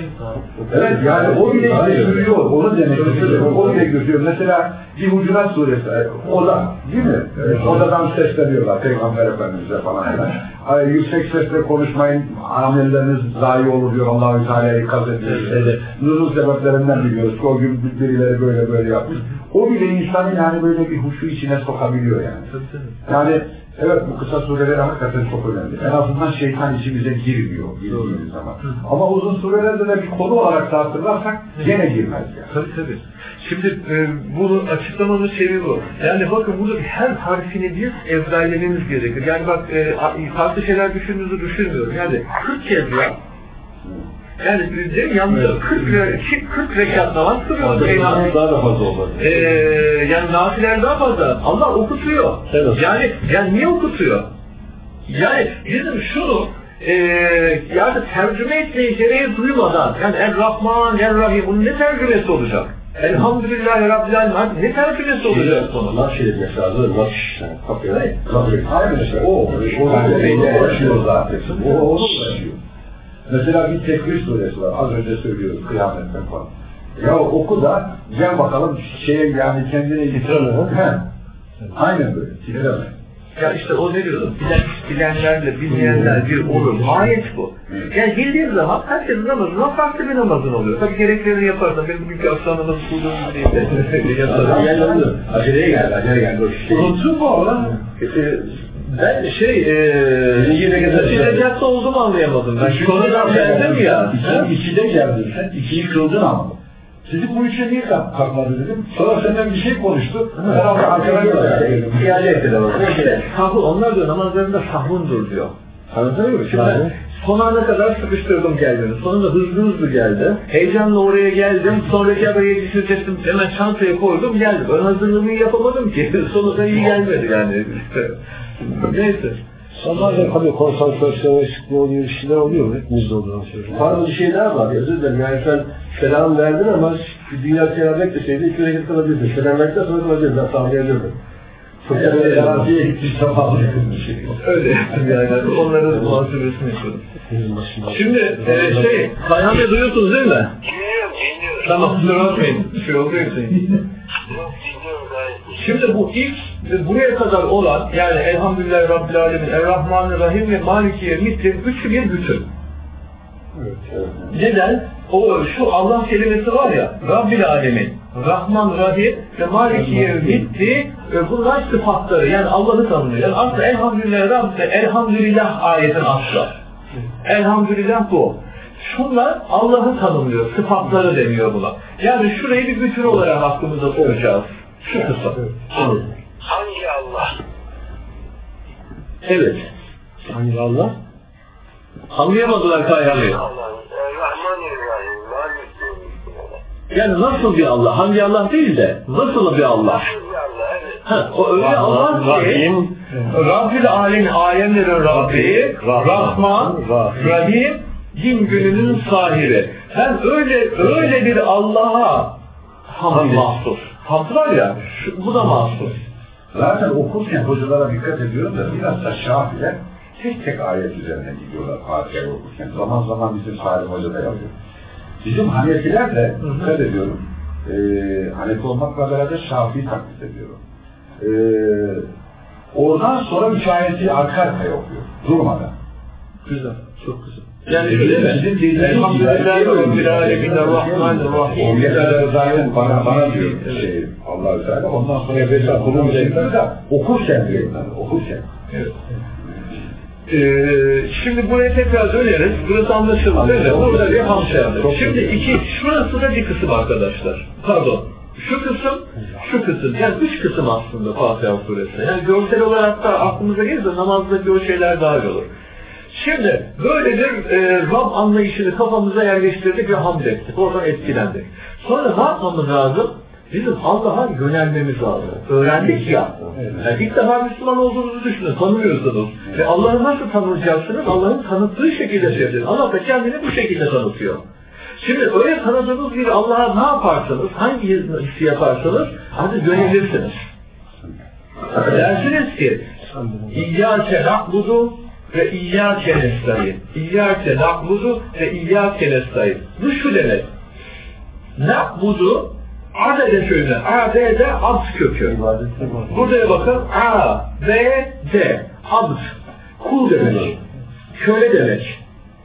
evet yani o bile götürüyor. Onu demek istiyorum. O bile götürüyor. Mesela bir Hucurat suresi o da değil mi? Odadan sesleniyorlar Peygamber Efendimiz'e falan. Yüksek sesle konuşmayın, amelleriniz zayi olur diyor Allah-u Teala'yı ikaz ediyor. Nuzul sebeplerinden biliyoruz. O gün birileri böyle yapmış. O bile insanı yani böyle bir huşu içine sokabiliyor yani. Yani evet bu kısa sureler hakikaten çok önemli. En azından şeytan içimize girmiyor bildiğimiz zaman. Ama uzun surelerde de bir konu olarak da hatırlarsak gene girmez yani. Tabii. Şimdi bunu açıklamanın şeyi bu. Yani bakın burada her harfini bir ezberlememiz gerekir. Yani bak farklı şeyler düşündüğünüzü düşünmüyorum. Yani 40 kez ya. Yani yalnız 40 rekat namaz kılıyordu. Daha da fazla olmadı. Yani nafiler daha fazla. Allah okutuyor. Evet. Yani niye okutuyor? Yani bizim şunu yani tercüme etmeyi gereği duymadan yani Er-Rahman, Er-Rahim bunun ne tercümesi olacak? Elhamdülillahi Rabbil Alemin ne tercümesi olacak sonra? Nakşi mesela nakş kapıyor. Aynen işte o uğraşıyor zaten. O uğraşıyor. Mesela bir tekbir suresi var. Az önce söylüyoruz kıyametten falan. Ya oku da gel bakalım yani kendine titreme. Aynen böyle. Titreme. Ya işte o ne diyordu? Bilenlerle bilmeyenler bir olur. Ayet bu. Yani bildiğin zaman herkesin namazından farklı bir namazın oluyor. Tabii gereklerini yaparsan ben bugünkü aslanımız kurduğum değil de yaparım. Aceleye geldi. Unuttun mu oğlan? Ben Recep'te olduğumu anlayamadım. Ben konudan geldim ya. İkide geldin sen, ikiyi kıldın ama. Sizi bu üçe niye kalkmadı dedim. Sonra senden bir şey konuştu. İade ettiler. Onlar diyor namazlarında sahvundur diyor. Anlatabiliyor muyum? Şimdi ben son ana kadar sıkıştırdım geldiğini. Sonunda hızlı geldi. Heyecanla oraya geldim. Sonraki araya düşürtestim. Hemen çantaya koydum geldim. Ön hazırlığımı yapamadım ki. Sonunda iyi gelmedi yani. Neyse. Bazen tabii konsantrasyon eksikliği oluyor, bir şeyler oluyor. Hepimizde oluyor. Bazı şeyler var. Özür dilerim. Yani sen selam verdin ama dünya selam bekleseydi 2 hareket kalabilirsin. Selam verdikten sonra kalabilirsin. Ben tahmin ediyorum. Fıkra teraziye gittiği zaman öyle yani onların muhasebesini yapıyorum. Şimdi Kayhan Bey duyuyorsunuz değil mi? Dinliyorum. Tamam, kusura bakmayın. Şey oluyor Dinliyorum gayet. Şimdi bu ilk buraya kadar olan yani Elhamdülillahi Rabbil Alemin, Errahmanirrahim ve Maliki Yevmiddin üçü bir bütün. Evet. Neden? Şu Allah kelimesi var ya, Rabbil Alemin, Rahman, Rahim ve Maliki Yevmiddin, bunlar sıfatları, yani Allah'ı tanımlıyor. Yani aslında Elhamdülillah Rabbil, Elhamdülillah ayetin aslı. Elhamdülillah bu. Şunlar Allah'ı tanımlıyor, sıfatları deniyor buna. Yani şurayı bir bütün olarak aklımıza koyacağız. Şu kısım. Hangi Allah? Evet. Hangi Allah? Anlayamadılar Kayhan Bey. Rahmanirrahim, Malik Yevmiddin. Yani nasıl bir Allah? Hangi Allah değil de nasıl bir Allah? Hangi Allah, evet. Ha, o öyle Allah ki Rabbil Alem, alemlerin Rabbi, Rahman, Rahim, din gününün sahibi. Ben öyle bir Allah'a hamd mahsus. Hamd var ya, bu da mahsus. zaten okurken hocalara dikkat ediyorum da biraz da Şafi'ler tek ayet üzerine gidiyorlar Fatiha'yı okurken. Zaman zaman bizim Salim Hoca da yapıyor. Bizim Hanefiler de dikkat ediyorum. Hanefi olmakla beraber Şafi'yi taklit ediyorum. Oradan sonra 3 ayeti arka arkaya okuyor. Durmadan. Güzel, çok güzel. Yani öyle mi? Bizim dediğimiz Elhamdülillahi Rabbil Alemin, Errahmanirrahim. O yerlerde zaten bana diyor Allah-u Teala. Ondan sonra mesela kulun üzerinde de okurken diyor. Okurken. Evet. Şimdi buraya tekrar döneriz. Burası anlaşıldı değil mi? Burada bir hamşa yaptık. Şimdi şurası da bir kısım arkadaşlar. Pardon. Şu kısım. Yani 3 kısım aslında Fatiha Suresi. Yani görsel olarak da aklımıza gelirse namazdaki o şeyler daha iyi olur. Şimdi böyle bir Rab anlayışını kafamıza yerleştirdik ve hamd ettik. Oradan etkilendik. Sonra ne yapmamız lazım? Bizim Allah'a yönelmemiz lazım. Öğrendik ya. Yani ilk defa Müslüman olduğunuzu düşünün, tanımıyorsunuz. Ve Allah'ı nasıl tanıyacaksınız? Allah'ın tanıttığı şekilde sevdiniz. Allah da kendini bu şekilde tanıtıyor. Şimdi öyle tanıdığınız bir Allah'a ne yaparsanız, hangi hissi yaparsanız artık yönelirsiniz. Dersiniz ki İyyâke na'budu ve İyyâke nestaîn. İyyâke na'budu ve İyyâke nestaîn. Bu şu demek. Na'budu Adede köyüne. A-D-D abd kökü. Buraya bakın. A-D-D abd. Kul demek. Köle demek.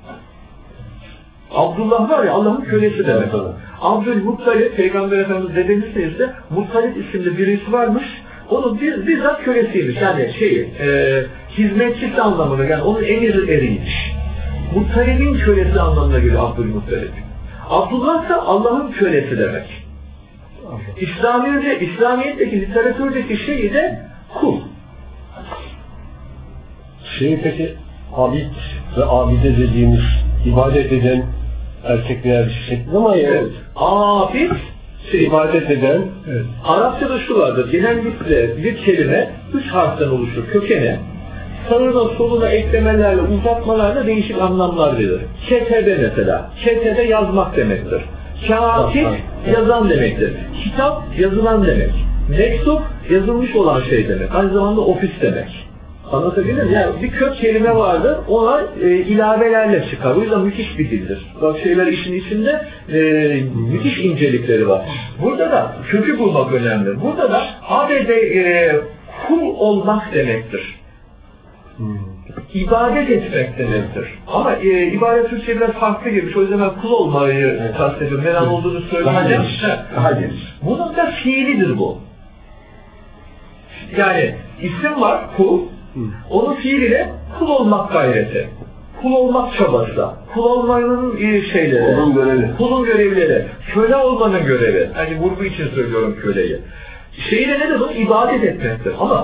Abdullah var ya Allah'ın kölesi demek. Abdülmuttalip, Peygamber Efendimiz dedemiz ise Muttalip isimli birisi varmış. Onun bizzat kölesiymiş. Yani hizmetçisi anlamına, yani onun emir eriymiş. Muttalip'in kölesi anlamına geliyor Abdülmuttalip. Abdullah ise Allah'ın kölesi demek. İslamiyet'teki literatürdeki şeyi de kul. Peki abid ve abide dediğimiz ibadet eden erkek veya bir şey ama evet. Abid ibadet eden Arapçada şu vardır. Genellikle bir kelime 3 harften oluşur. Kökeni sağına soluna eklemelerle uzatmalarla değişik anlamlar verir. Ketebe mesela. Ketebe yazmak demektir. Katip yazan demektir. Kitap yazılan demek. Mektup yazılmış olan şey demek. Aynı zamanda ofis demek. Anlatabilir miyim? Yani bir kök kelime vardır, ona ilavelerle çıkar. O yüzden müthiş bir dildir. Bak şeyler işin içinde müthiş incelikleri var. Burada da kökü bulmak önemli. Burada da adede kul olmak demektir. İbadet etmek demektir. Ama ibadet Türkçe biraz farklı girmiş. O yüzden ben kul olmayı kastediyorum. Neden olduğunu söyleyeceğim. Daha geniş. Bunun da fiilidir bu. Yani isim var, kul. Onun fiiliyle kul olmak gayreti. Kul olmak çabası. Kul olmanın şeyleri. Kulun görevleri. Köle olmanın görevi. Hani vurgu için söylüyorum köleyi. Şeyle ne demek? İbadet etmektir. Ama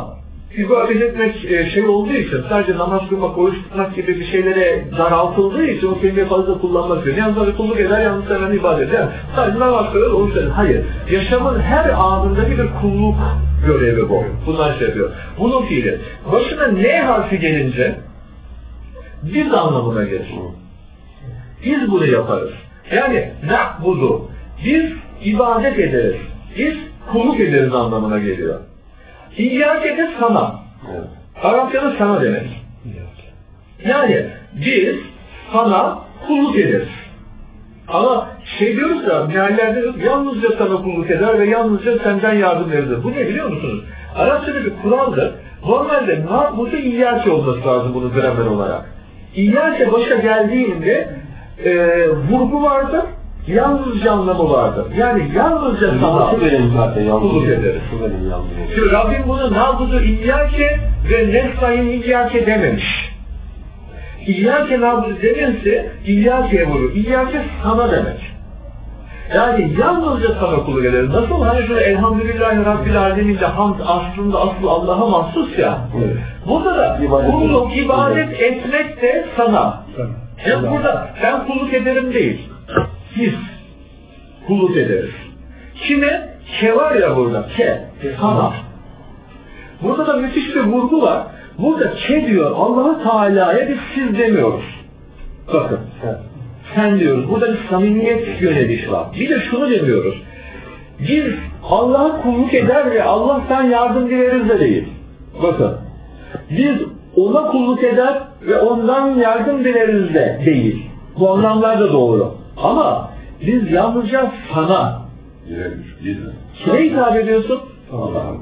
ibadet etmek şey olduğu için, sadece namaz kılmak, oruç tutmak gibi bir şeylere daraltıldığı için o kelimeyi fazla kullanmak istiyor. Yalnız kulluk eder, yalnız hemen ibadet eder. Sadece namaz kılır, oruç eder. Hayır. Yaşamın her anındaki bir kulluk görevi bu. Bunlar şey yapıyor. Bunun fiili. Başına ne harfi gelince biz anlamına gelir. Biz bunu yaparız. Yani na'budu. Biz ibadet ederiz. Biz kulluk ederiz anlamına geliyor. İyyâke de sana. Evet. Arapçada sana demek. Yani biz sana kulluk ederiz. Ama şey diyoruz ya, meallerde diyoruz, yalnızca sana kulluk eder ve yalnızca senden yardım verir. Bu ne biliyor musunuz? Arapçada bir kuraldır. Normalde na'budu iyyâke olması lazım bunu gramer olarak. İyyâke başa geldiğinde vurgu vardır. Yalnızca anlamı vardır. Yani yalnızca sana kulluk ederiz. Şimdi Rabbim bunu na'budu iyyâke ve nestaîn iyyâke dememiş. İyyâke na'budu demişse iyyâke'ye vurur. İyyâke sana demek. Yani yalnızca sana kulluk ederiz. Nasıl hani şöyle elhamdülillahi rabbil alemin'de hamd aslında aslı Allah'a mahsus ya. Evet. Burada da kulluk, ibadet etmek de sana. Yani burada ben kulluk ederim değil. Biz kulluk ederiz. Kime? Ke var ya burada. Ke. Sana. Burada da müthiş bir vurgu var. Burada ke diyor. Allah-u Teala'ya biz siz demiyoruz. Bakın. Sen diyoruz. Burada bir samimiyet yöneliş var. Bir de şunu demiyoruz. Biz Allah'a kulluk eder ve Allah'tan yardım dileriz de değil. Bakın. Biz ona kulluk eder ve ondan yardım dileriz de değil. Bu anlamlar da doğru. Ama biz yalnızca sana. Kime hitap ediyorsun? Allah'ım.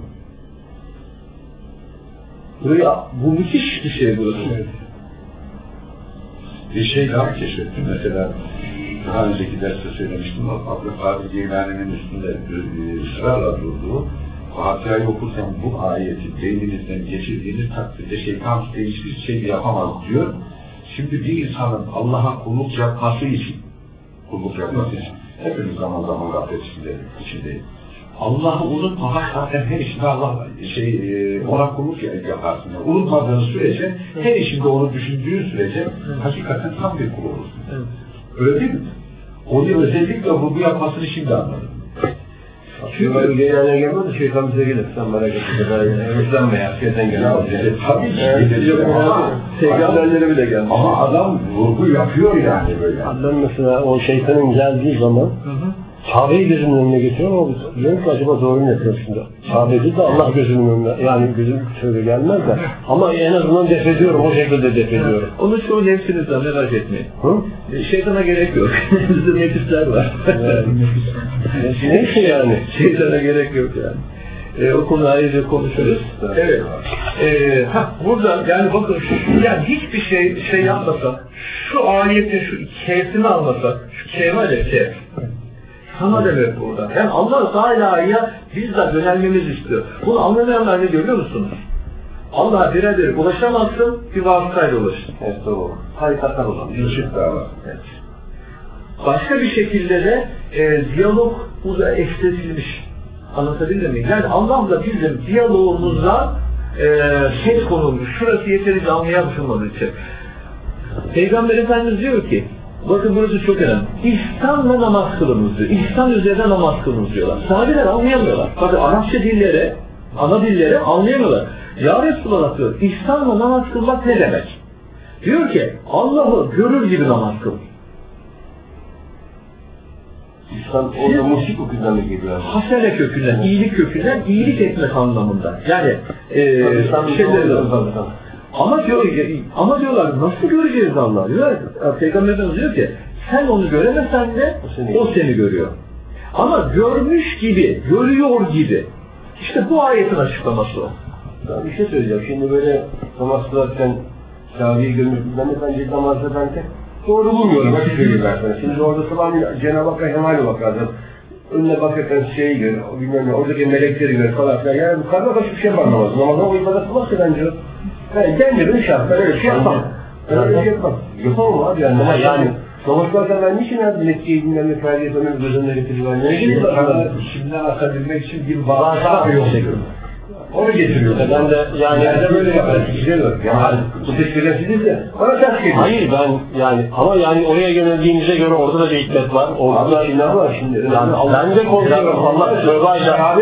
Buraya, bu müthiş bir şey burası. Evet. Bir şey daha keşfettim. Mesela daha önceki derste söylemiştim. Abdülkadir Geylani'nin üstünde ısrarla durduğu Fatiha'yı okursam bu ayeti beyninizden geçirdiğiniz takdirde şeytan size hiçbir şey yapamaz diyor. Şimdi bir insanın Allah'a kulluk yapması için hepimiz zaman zaman gaflet içindeyiz. Allah'ı unutmamak zaten her işinde Allah ona kulluk yaparsın. Unutmadığın sürece, her işinde onu düşündüğün sürece hakikaten tam bir kul olursun. Evet. Öyle değil mi? Onu özellikle vurgu yapmasını şimdi anladım. Çünkü Geylani'ye gelmez de şeytan bize gelir. Sen merak etme. Ümitlenme ya. Şeyden gelir. Tabii ki. Peygamberlere bile gelmiş. Ama adam vurgu yapıyor yani böyle. Adam mesela o şeytanın geldiği zaman Kabe'yi gözümün önüne getiriyor ama diyorum ki acaba doğru mu yapıyor şimdi? Kabe'yi de Allah gözümün önüne, yani gözüm şöyle gelmez de ama en azından def ediyorum, o şekilde def ediyorum. Onun çoğu nefsinizden merak etmeyin. Şeytana gerek yok. Bizde nefisler var. Neyse yani? Şeytana gerek yok yani. O konuda ayrıca konuşuruz. Evet. Burada yani bakın yani hiçbir şey yapmasak, şu ayetin şu keyfini almasak, şu key var ya keyf. Sana demek burada. Yani Allah Teala'ya bizzat yönelmemiz istiyor. Bunu anlamayanlar ne diyor biliyor musunuz? Allah'a birebir ulaşamazsın, bir vasıtayla ulaşırsın. Evet doğru. Hakikaten olan. Evet. Başka bir şekilde de diyalog eksiltilmiş. Anlatabildim mi? Yani Allah'la bizim diyalogumuzda ses konulmuş. Şurası yeterince anlayamışılmadığı için. Peygamber Efendimiz diyor ki, bakın burası çok önemli. İhsanla namaz kılınız diyor. İhsan üzerine namaz kılınız diyorlar. Sahabeler anlayamıyorlar. Fakat Arapça dillere, ana dillere anlayamıyorlar. Ya Resulallah diyor, İhsanla namaz kılmak ne demek? Diyor ki, Allah'ı görür gibi namaz kıl. İhsan orada musik kökünden mi geliyor? Hasene kökünden, iyilik kökünden, iyilik etmek anlamında. Yani ama diyorlar nasıl göreceğiz Allah'ı? Diyorlar, Peygamberimiz diyor ki sen onu göremesen de o seni görüyor. Ama görmüş gibi, görüyor gibi. İşte bu ayetin açıklaması o. Ben bir şey söyleyeceğim. Şimdi böyle namaz kılarken Kabe'yi görmüş. Ben namazda doğru bulmuyorum. Nasıl söyleyeyim ben sana? Şimdi orada falan Cenab-ı Hakk'a hemale bak lazım. Önüne bakarken şeyi gör, bilmem ne, oradaki melekleri gör falan filan. Yani bu kadar başka bir şey var namazda. Namazda o ibadeti varsa bence ben kendim şart, ben öyle bir şey yapmam. Ben öyle bir şey yapmam. Yapamam abi yani. Ama yani namaz kılarken ben niçin abi Mekke'yi bilmem ne tercih etmem, gözümle getiriyorum. Şimdiden atabilmek için bir vaazı yok. Onu getiriyor. Ben de yani böyle yaparız. Yani bu tespitesiniz ya. Ona ters geliyor. hayır ben yani ama yani oraya yöneldiğimize göre orada da bir hikmet var. Orada Abi ne var şimdi? yani ben de korkuyorum. Allah tövbe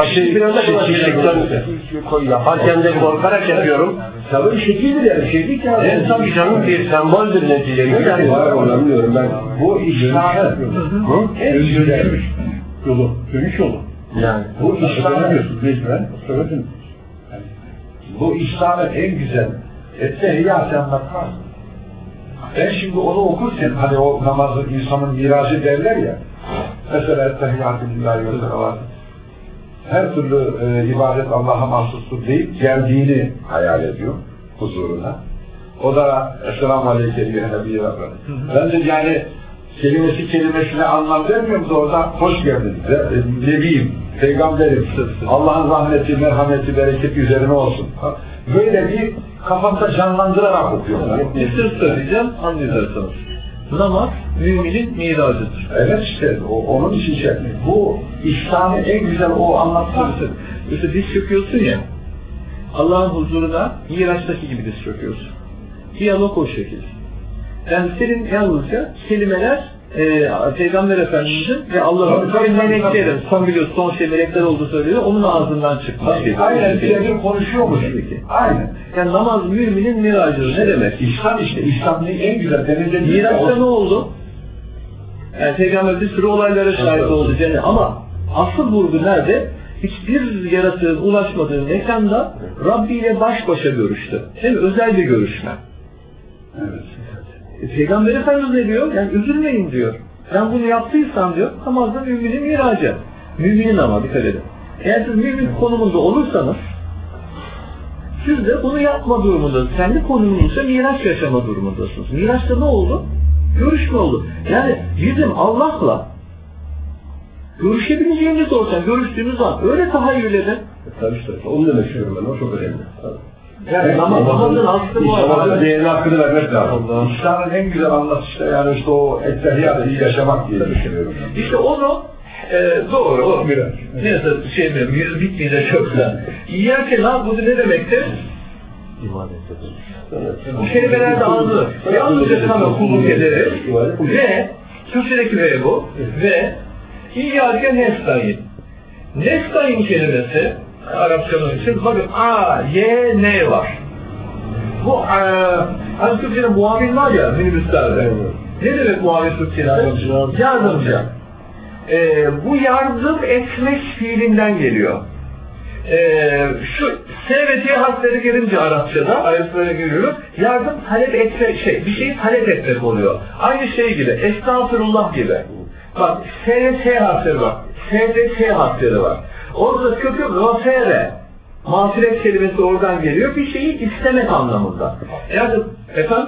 yaparken de korkarak yapıyorum. Tabii şekildir yani. Şey değil ki abi. En tabii canım bir semboldür neticede. Yani bilmiyorum ben. Bu İslam'ın en güzel yolu. Dönüş yolu. Yani bu İslam'ın en güzel ettehiyatı anlatmaz. Ben şimdi onu okurken hani o namazın insanın miracı derler ya. Mesela ettehiyatı lillahi ve salavatı. Her türlü ibadet Allah'a mahsustur deyip geldiğini hayal ediyor huzuruna. O da Esselamu Aleyke diye Nebi'ye bakar. Ben de yani kelimesine anlam vermiyorum da orada hoş geldin. Nebiyim, peygamberim, Allah'ın rahmeti, merhameti, bereketi üzerine olsun. Böyle bir kafamda canlandırarak okuyorlar. Bir söz söyleyeceğim, anlayacaksınız. Namaz, müminin miracıdır. Evet işte, onun için şey. Bu İslam'ı en güzel o anlatması. İşte diz çöküyorsun ya, Allah'ın huzuruna Miraç'taki gibi diz çöküyorsun. Diyalog o şekilde. Yani senin yalnızca kelimeler Peygamber Efendimiz'in ve Allah'ın meleklerin, son şey melekler olduğu söylüyor, onun ağzından çıkmış. Aynen, bir konuşuyormuş gibi. Aynen. Yani namaz müminin miracıdır. Ne demek? İslam işte, İslam'ın en güzel denizde Miraç'ta ne oldu? Yani Peygamber bir sürü olaylara şahit oldu cennet. Ama asıl vurgu nerede? Hiçbir yaratığın ulaşmadığı mekanda Rabbi ile baş başa görüştü. Değil mi? Özel bir görüşme. Evet. Peygamber Efendimiz ne diyor? Yani üzülmeyin diyor. Ben bunu yaptıysam diyor, namazda müminin miracı. Müminin ama dikkat edin. Eğer siz mümin konumunda olursanız, siz de bunu yapma durumundasınız. Kendi konumunuzda miraç yaşama durumundasınız. Miraçta ne oldu? Görüşme oldu. Yani bizim Allah'la görüşebileceğimiz ortam, görüştüğünüz an öyle tahayyül edin. Tabii işte, onu demek istiyorum ben, o çok önemli. Yani namazın aslı bu. Namazın değerini hakkını vermek lazım. İslam'ın en güzel anlatışta yani işte o ettehiyatı iyi yaşamak diye düşünüyorum. İşte onu doğru, o neyse bitmeyecek çoksa. İyyâke na'budu ne demektir? Bu kelimelerde ağzı yalnızca sana kulluk ederiz ve Türkçedeki ve bu ve İyyâke nestaîn. Nestaîn kelimesi Arapçanın için bakın A, Y, N var. Bu hani Türkçe'de muavin var ya minibüslerde. Ne demek muavin Türkçe'de? Yardımcı. Bu yardım etmek fiilinden geliyor. Şu S ve T harfleri gelince Arapçada, ayrıntılara giriyoruz. Yardım talep etmek, bir şeyi talep etmek oluyor. Aynı şey gibi, estağfurullah gibi. Bak S ve T harfleri var. S ve T harfleri var. Orada kökü gafere. Mağfiret kelimesi oradan geliyor. Bir şeyi istemek anlamında. Yani efendim?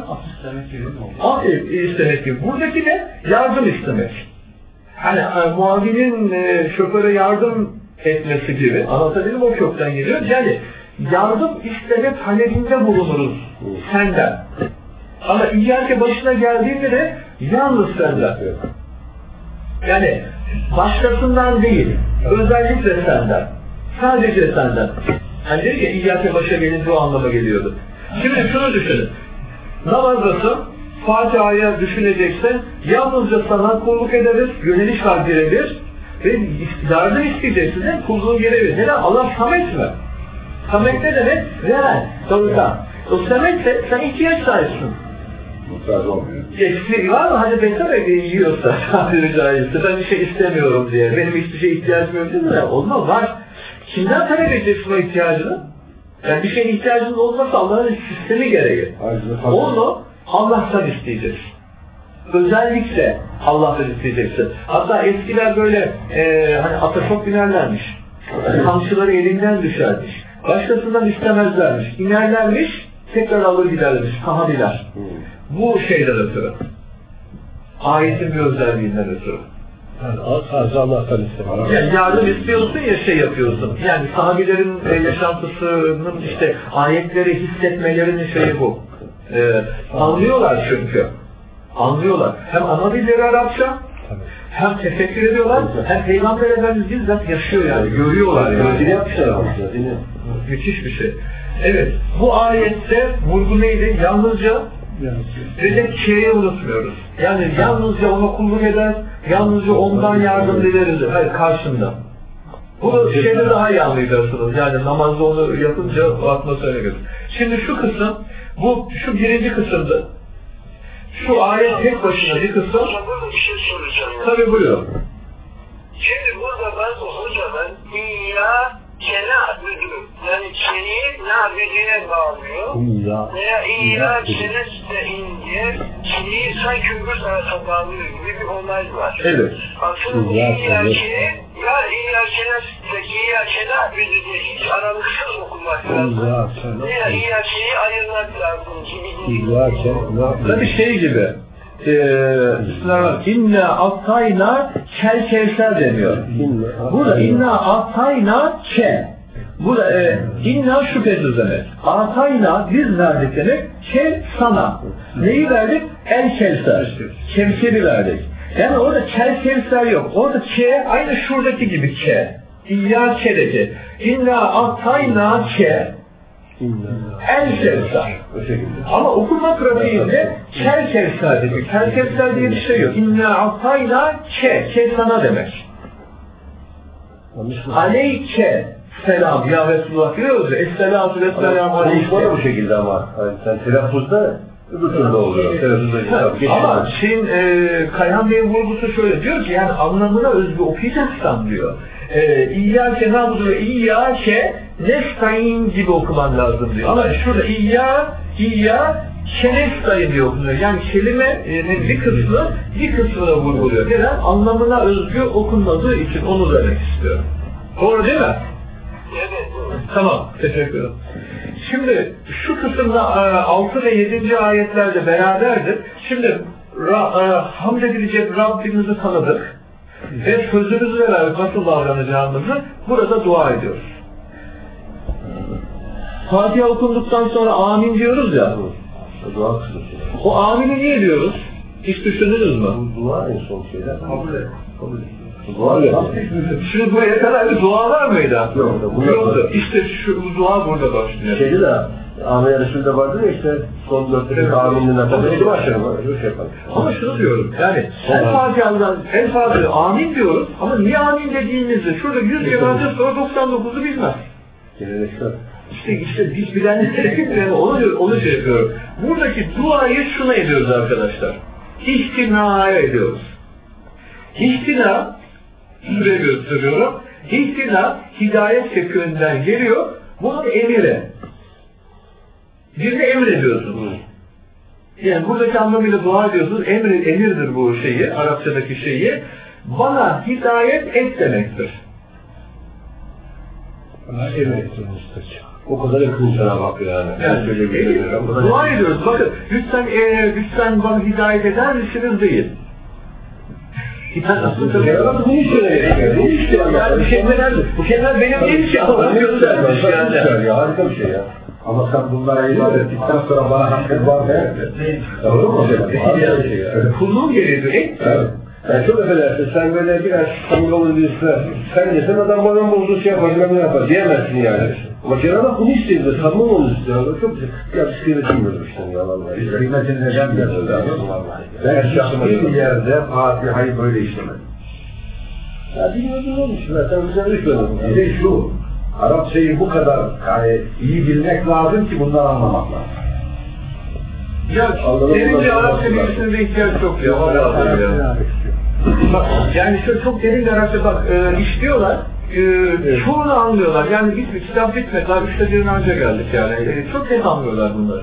İstemek gibi. Buradaki de yardım istemek. Hani muavinin şoföre yardım etmesi gibi. Anlatabildim, o kökten geliyor. Yani yardım isteme talebinde bulunuruz senden. Ama İyyâke başına geldiğinde de yalnız senden. Yani başkasından değil, özellikle senden. Sadece senden. Hani dedi ya İyyâke başa gelince o anlama geliyordu. Şimdi şunu düşünün. Namazdasın, Fatiha'ya düşüneceksen yalnızca sana kulluk ederiz, yöneliş var birebir ve yardım isteyeceksin değil mi? Kulluğun gereği. Neden? Allah samet mi? Samet ne demek? Veren, doğrudan. O sametse sen ihtiyaç sahipsin. Muhtaç olmuyor. Eksiği var mı? Hadi bekle yiyorsa, tabiri caizse, ben bir şey istemiyorum diye, benim hiçbir şeye ihtiyacım yok değil mi? Olmaz, var. Kimden talep edeceksin o ihtiyacını? Yani bir şeye ihtiyacın olmasa Allah'ın sistemi gereği. Onu Allah'tan isteyeceksin. Özellikle Allah'tan isteyeceksin. Hatta eskiler böyle hani ata çok binerlermiş. Kamçıları elinden düşermiş. Başkasından istemezlermiş. İnerlermiş, tekrar alır giderlermiş. Kahaniler. Bu şeyden ötürü. Ayetin bir özelliğinden ötürü. Sadece Allah'tan istemek. Yani yardım istiyorsun ya şey yapıyorsun. Yani sahabelerin yaşantısının işte ayetleri hissetmelerinin şeyi bu. Anlıyorlar çünkü. Anlıyorlar. Hem ana dilleri Arapça, hem tefekkür ediyorlar, hem Peygamber Efendimiz bizzat yaşıyor yani. Görüyorlar yani. Gözünü yapmışlar aslında. Müthiş bir şey. Evet, bu ayette vurgu neydi? Yalnızca ve de K'yi unutmuyoruz. Yani yalnızca ona kulluk eder, yalnızca ondan yardım dileriz. Hayır, karşında. Bu şeyde daha iyi anlayacaksınız. Yani namazda onu yapınca o atmosfere göre. Şimdi şu kısım, şu birinci kısımdı. Şu ayet tek başına bir kısım. Burada bir şey soracağım. Tabii buyur. Şimdi burada ben yani seni nabidine bağlıyor. Veya İyyâ keneste diye seni sanki öbür tarafa bağlıyor gibi bir olay var. Evet. Aslında İyyâ kenesteki İyyâ kenabidi diye hiç aralıksız okumak lazım. Veya İyyâ keni ayırmak lazım. Tabii şey gibi. İnna atayna kel kevser deniyor. Burada inna atayna ke. Burada inna şüphesiz demek. Atayna biz verdik demek. Kel sana. Neyi verdik? El kevser. Kevseri verdik. Yani orada kel kevser yok. Orada ke aynı şuradaki gibi ke. İyyâ kedeki. İnna atayna ke. El kevser. Ama okuma pratiğinde kel kevser dedik. Kel kevser diye bir şey yok. İnna atayna ke sana demek. Aleyke selam ya Resulullah diyoruz ya. Esselatu ve selamu aleyke. Konuşma da bu şekilde ama. Yani telaffuzda öbür türlü oluyor. Ama Kayhan Bey'in vurgusu şöyle diyor ki yani anlamına özgü okuyacaksan diyor. İyyâke na'budu ve İyyâke nestaîn gibi okuman lazım diyor. Ama şurada İyyâ kenestayı diyor okunuyor. Yani kelimenin bir kısmını vurguluyor. Neden? Anlamına özgü okunmadığı için onu demek istiyorum. Doğru değil mi? Evet. Tamam, teşekkür ederim. Şimdi şu kısımda 6 ve 7. ayetlerde beraberdir. Şimdi hamd edilecek Rabbimizi tanıdık ve sözümüzü vererek nasıl davranacağımızı burada dua ediyoruz. Fatiha okunduktan sonra amin diyoruz ya. Dua kısmı. O amini niye diyoruz? Hiç düşündünüz mü? Dua en son şeyler. Dua Şimdi buraya kadar bir dua var mıydı? Yoktu. İşte şu dua burada başlıyor. Şeydi de Ahmet Resul'de vardı ya işte son 4 amin'in atasını başlayalım. Ama şunu diyorum yani en fazla amin diyoruz ama niye amin dediğimizi şurada 100 cemaat'e sonra 99'u bilmez. Geleneksel. İşte biz bilenler onu şey yapıyorum. Buradaki duayı şuna ediyoruz arkadaşlar. İhtina'ya ediyoruz. İhtina, şuraya gösteriyorum. İhtina, hidayet kökünden geliyor. Bunun emiri. Bir de emrediyorsunuz. Yani buradaki anlamıyla dua ediyorsunuz. Emirdir bu şeyi, Arapçadaki şeyi. Bana hidayet et demektir. Bana emretsin o kadar yakın sana bak yani. Dua ediyoruz. Bakın, lütfen bana hidayet eder misiniz değil. Bu şeyler benim değil ki. Allah'ın göstermiş yani. Harika bir şey ya. Ama sen bunlara iman ettikten sonra bana hakkın var mı? Doğru mu? Kulluğun gereği. Evet. Yani çok affedersin, sen böyle biraz samimi birisi, sen desen adam bana bozduğu şey yapar, ne yapar diyemezsin yani. Ama Cenab-ı Hak bunu istiyor, samimi onu istiyor. Çok güzel. Ya biz kıymetini bilmiyoruz işte ya vallahi. Biz kıymetini neden bilmiyoruz vallahi. Ben şahsi yerde Fatiha'yı böyle işlemedim. Ya bilmiyordun olmuş zaten güzel işlemedim. Bir de şu, Arapçayı bu kadar yani iyi bilmek lazım ki bunları anlamak lazım. Ya senin de Arapça bilgisine ihtiyaç yok ya. Bak, yani şöyle çok derin bir Arapça bak işliyorlar. Çoğunu anlıyorlar. Yani bir kitap bitmedi. Daha 3'te 1'in önce geldik yani. Çok net anlıyorlar bunları.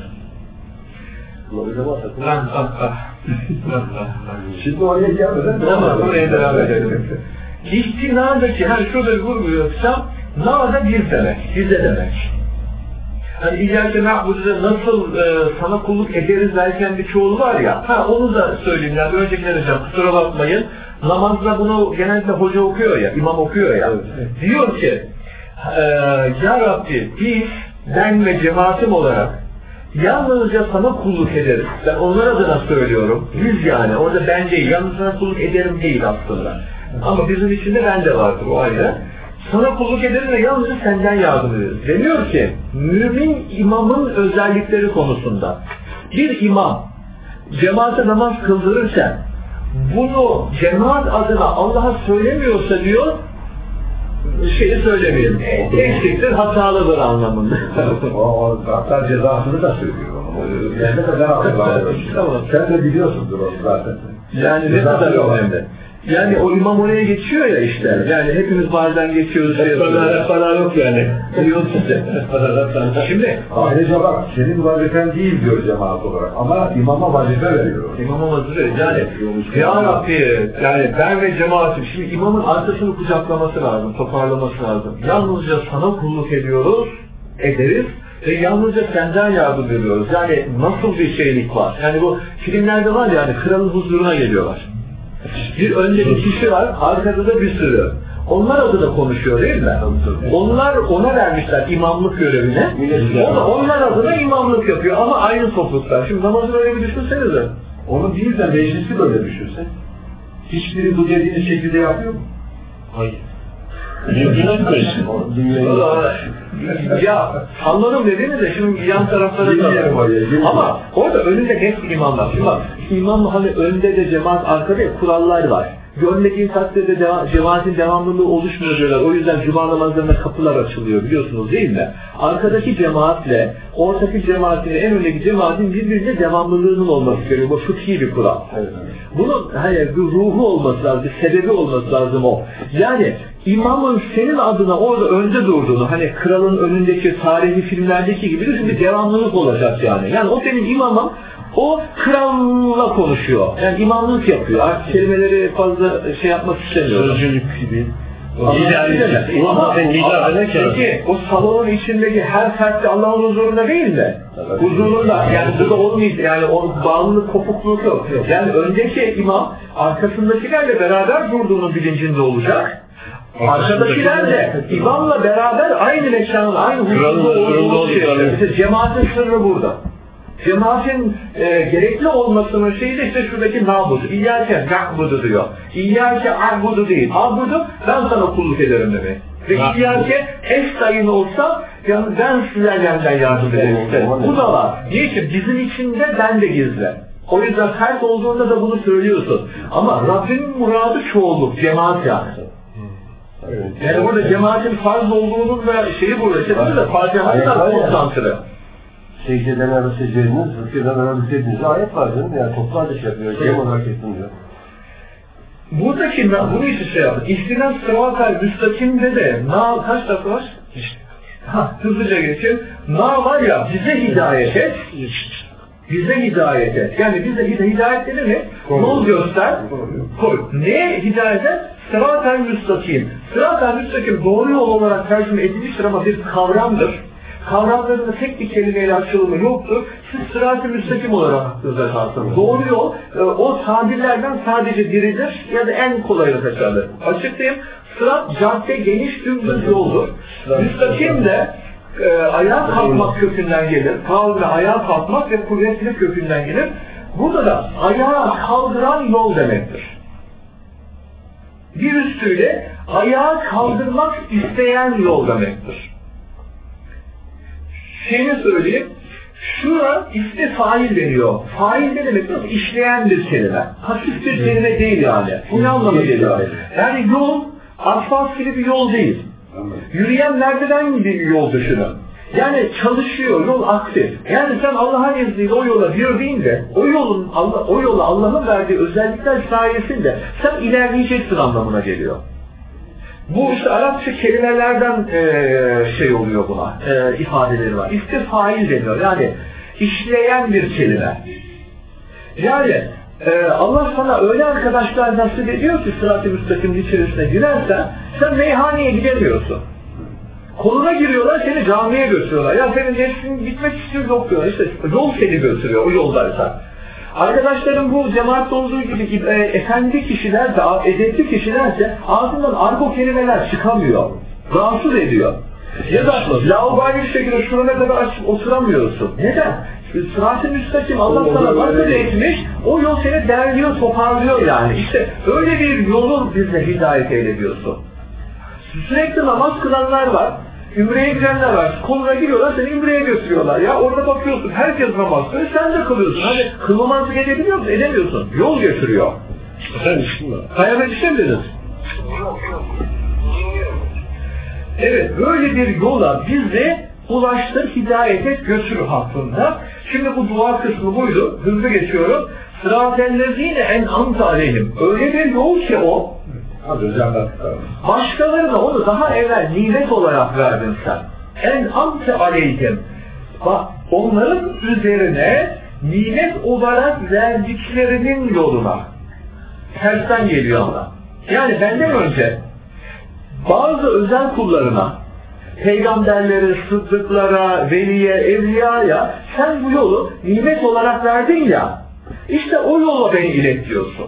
Şimdi oraya gelmeden tamam, oraya devam edelim. İhtina'daki, hani şurada bir vurguluyorsam, na'da bir demek, bize demek. Hani İyyâke na'budu'da nasıl sana kulluk ederiz derken bir çoğulu var ya, onu da söyleyeyim yani öncekiler hocam, kusura bakmayın. Namazda bunu genellikle hoca okuyor ya, imam okuyor ya. Evet. Diyor ki, Ya Rabbi biz, ben ve cemaatim olarak yalnızca sana kulluk ederiz. Ben onlar adına söylüyorum. Biz yani, orada ben değil, yalnız sana kulluk ederim değil aslında. Ama bizim içinde ben de vardır o ayrı. sana kulluk ederiz ve yalnızca senden yardım ederiz. Deniyor ki, mümin imamın özellikleri konusunda bir imam cemaate namaz kıldırırken bunu cemaat adına Allah'a söylemiyorsa diyor, şeyi söylemeyelim. Eksiktir, hatalıdır anlamında. Hatta cezasını da söylüyor. Ne kadar hatırlamıyor. Tamam. Sen de biliyorsundur onu zaten. Yani ne kadar önemli. Yani o imam oraya geçiyor ya işte. Yani hepimiz bazen geçiyoruz. Para yok yani. Yok işte. Şimdi ayrıca bak, senin vazifen değil diyor cemaat olarak ama imama vazife veriyor. İmama vazife yani ya Rabbi, yani ben ve cemaatim, şimdi imamın arkasını kucaklaması lazım, toparlaması lazım. Yalnızca sana kulluk ederiz ve yalnızca senden yardım ediyoruz. Yani nasıl bir şeylik var? Yani bu filmlerde var ya, yani kralın huzuruna geliyorlar. Bir önde bir kişi var, arkada da bir sürü. Onlar adına konuşuyor değil mi? Onlar ona vermişler imamlık görevine. O da onlar adına imamlık yapıyor ama aynı topluluklar. Şimdi namazı öyle bir düşünsenize. Onu değil de meclisi böyle düşünsen. Hiçbiri bu dediğiniz şekilde yapıyor mu? Hayır. Ya anladım dediğiniz de şimdi yan taraflara da ama orada önünde hep imamlar. Şimdi bak, imam hani önde de cemaat arkada kurallar var. Görmediğin takdirde cemaatin devamlılığı oluşmuyor diyorlar. O yüzden cuma namazlarında kapılar açılıyor, biliyorsunuz değil mi? Arkadaki cemaatle ortaki cemaatin, en öndeki cemaatin birbirine devamlılığının olması gerekiyor. Bu fıkhi bir kural. Bunun bir ruhu olması lazım, bir sebebi olması lazım o. Yani imamın senin adına orada önde durduğunu, hani kralın önündeki tarihi filmlerdeki gibi bir devamlılık olacak yani. Yani o senin imamın, o kralla konuşuyor. Yani imamlık yapıyor. Artık kelimeleri fazla şey yapmak istemiyorum. Sözcülük gibi. Ama peki o salonun içindeki her fert de Allah'ın huzurunda değil mi? Huzurunda, yani burada olmayacak, yani o bağlılık, kopukluk yok. Yani öndeki imam arkasındakilerle beraber durduğunun bilincinde olacak. Arkadakiler de imamla beraber aynı mekanın, aynı huzurda olduğunu şey. Cemaatin sırrı burada. Cemaatin gerekli olmasının şeyi de işte şuradaki nabud. İyyâke na'budu diyor. İyyâke a'budu değil. A'budu, ben sana kulluk ederim demek. Ve İyyâke esta'in olsa, yani ben sizlerden yardım ederim. Bu da var. Niçin? Bizim içinde ben de gizli. O yüzden fert olduğunda da bunu söylüyorsun. Ama Rabbinin muradı çoğunluk, cemaat yani. Yani burada cemaatin farz olduğunun da şeyi burada. İşte burada da Fatiha'nın da konsantre. Secdeden arası secdeniz, rüküden arası secdeniz ayet var canım, yani toplu ateş yapıyor, cem olarak etsin diyor. Buradaki bunu işte şey yaptık. İhtinas sıratal müstakimde de kaç dakika var? Hızlıca geçelim. Var ya, bize hidayet et. Bize hidayet et. Yani bize hidayet dedi mi? Yol göster. Koy. Neye hidayet et? Sıratal müstakim. Sıratal müstakim doğru yol olarak tercüme edilmiştir ama bir kavramdır. Kavramlarında tek bir kelimeyle açılımı yoktur. Siz sırat-ı müstakim olarak aklınıza kalsın. Doğru yol, o tabirlerden sadece biridir ya da en kolayını seçerler. Açıklayayım, sırat cadde, geniş, dümdüz yoldur. Müstakim de ayağa kalkmak kökünden gelir. Kavle ayağa kalkmak ve kuvvetli kökünden gelir. Burada da ayağa kaldıran yol demektir. Bir üstüyle ayağa kaldırmak isteyen yol demektir. Şeyini söyleyeyim, şuna ismi fail deniyor. Fail ne demek? İşleyen bir kelime. Hafif bir kelime değil yani. Bu ne anlamı geliyor? Yani yol, asfalt gibi bir yol değil. Yürüyen merdiven gibi bir yol düşünün. Yani çalışıyor, yol aktif. Yani sen Allah'ın izniyle o yola girdiğinde, o yola Allah'ın verdiği özellikler sayesinde sen ilerleyeceksin anlamına geliyor. Bu işte Arapça kelimelerden şey oluyor buna, ifadeleri var. İstifail deniyor. Yani işleyen bir kelime. Yani Allah sana öyle arkadaşlar nasip ediyor ki sırat-ı müstakimin içerisine girersen sen meyhaneye gidemiyorsun. Koluna giriyorlar, seni camiye götürüyorlar. Ya senin nefsin gitmek istiyor, yok diyor. İşte yol seni götürüyor, o yoldaysan. Arkadaşlarım bu cemaatte olduğu gibi efendi kişilerse, edepli kişilerse ağzından argo kelimeler çıkamıyor. Rahatsız ediyor. Ya da laubali bir şekilde şurana kadar açıp oturamıyorsun. Neden? Sırat-ı müstakim Allah sana nasıl etmiş, o yol seni derliyor, toparlıyor yani. İşte öyle bir yolu bize hidayet eylediyorsun. Sürekli namaz kılanlar var. Ümreye girenler var. Koluna giriyorlar, seni Ümre'ye götürüyorlar. Ya orada bakıyorsun, herkes namaz kılıyor, sen de kılıyorsun. Hani kılmamazlık edebiliyor musun? Edemiyorsun. Yol götürüyor. Efendim şimdi. Hayal edişemediniz. Yok. Dinliyorum. Evet, böyle bir yola bizi ulaştır, hidayete götür hakkında. Şimdi bu dua kısmı buydu. Hızlı geçiyorum. Sıratellezine en'amte aleyhim. Öyle bir yol ki o, Az önce anlattık. başkalarına onu daha evvel nimet olarak verdin sen. En'amte aleyhim. Bak, onların üzerine nimet olarak verdiklerinin yoluna. Tersten geliyor ama. Yani benden önce bazı özel kullarına, peygamberlere, sıddıklara, veliye, evliyaya sen bu yolu nimet olarak verdin ya, işte o yola beni ilet diyorsun.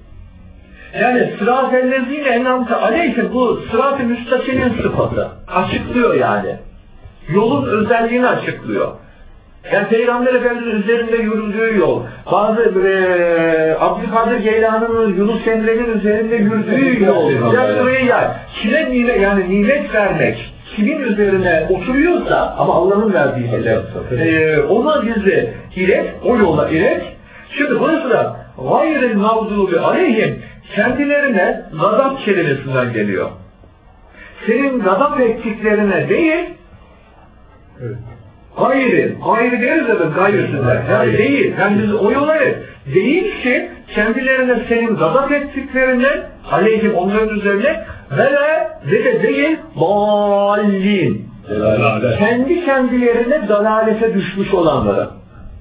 Yani sırat-ellezine en'amte aleyhim, bu sırat-ı müstakimin sıfatı. Açıklıyor yani. Yolun özelliğini açıklıyor. Yani Peygamber Efendimiz'in üzerinde yürüdüğü yol, bazı Abdülkadir Geylani'nin, Yunus Emre'nin üzerinde yürüdüğü yol, kime nimet, yani nimet vermek, kimin üzerine oturuyorsa, ama Allah'ın verdiği şeyler, ona bizi ilet, o yola ilet. Şimdi burası da gayril mağdubi aleyhim, kendilerine gazap kelimesinden geliyor. Senin gazap ettiklerine değil, Evet. Hayır deriz de gayrısında. Yani değil. Yani biz o yola değil ki kendilerine senin gazap ettiklerinden aleyhim onların üzerine ve de değil dallin. Kendi kendilerine dalalete düşmüş olanlara.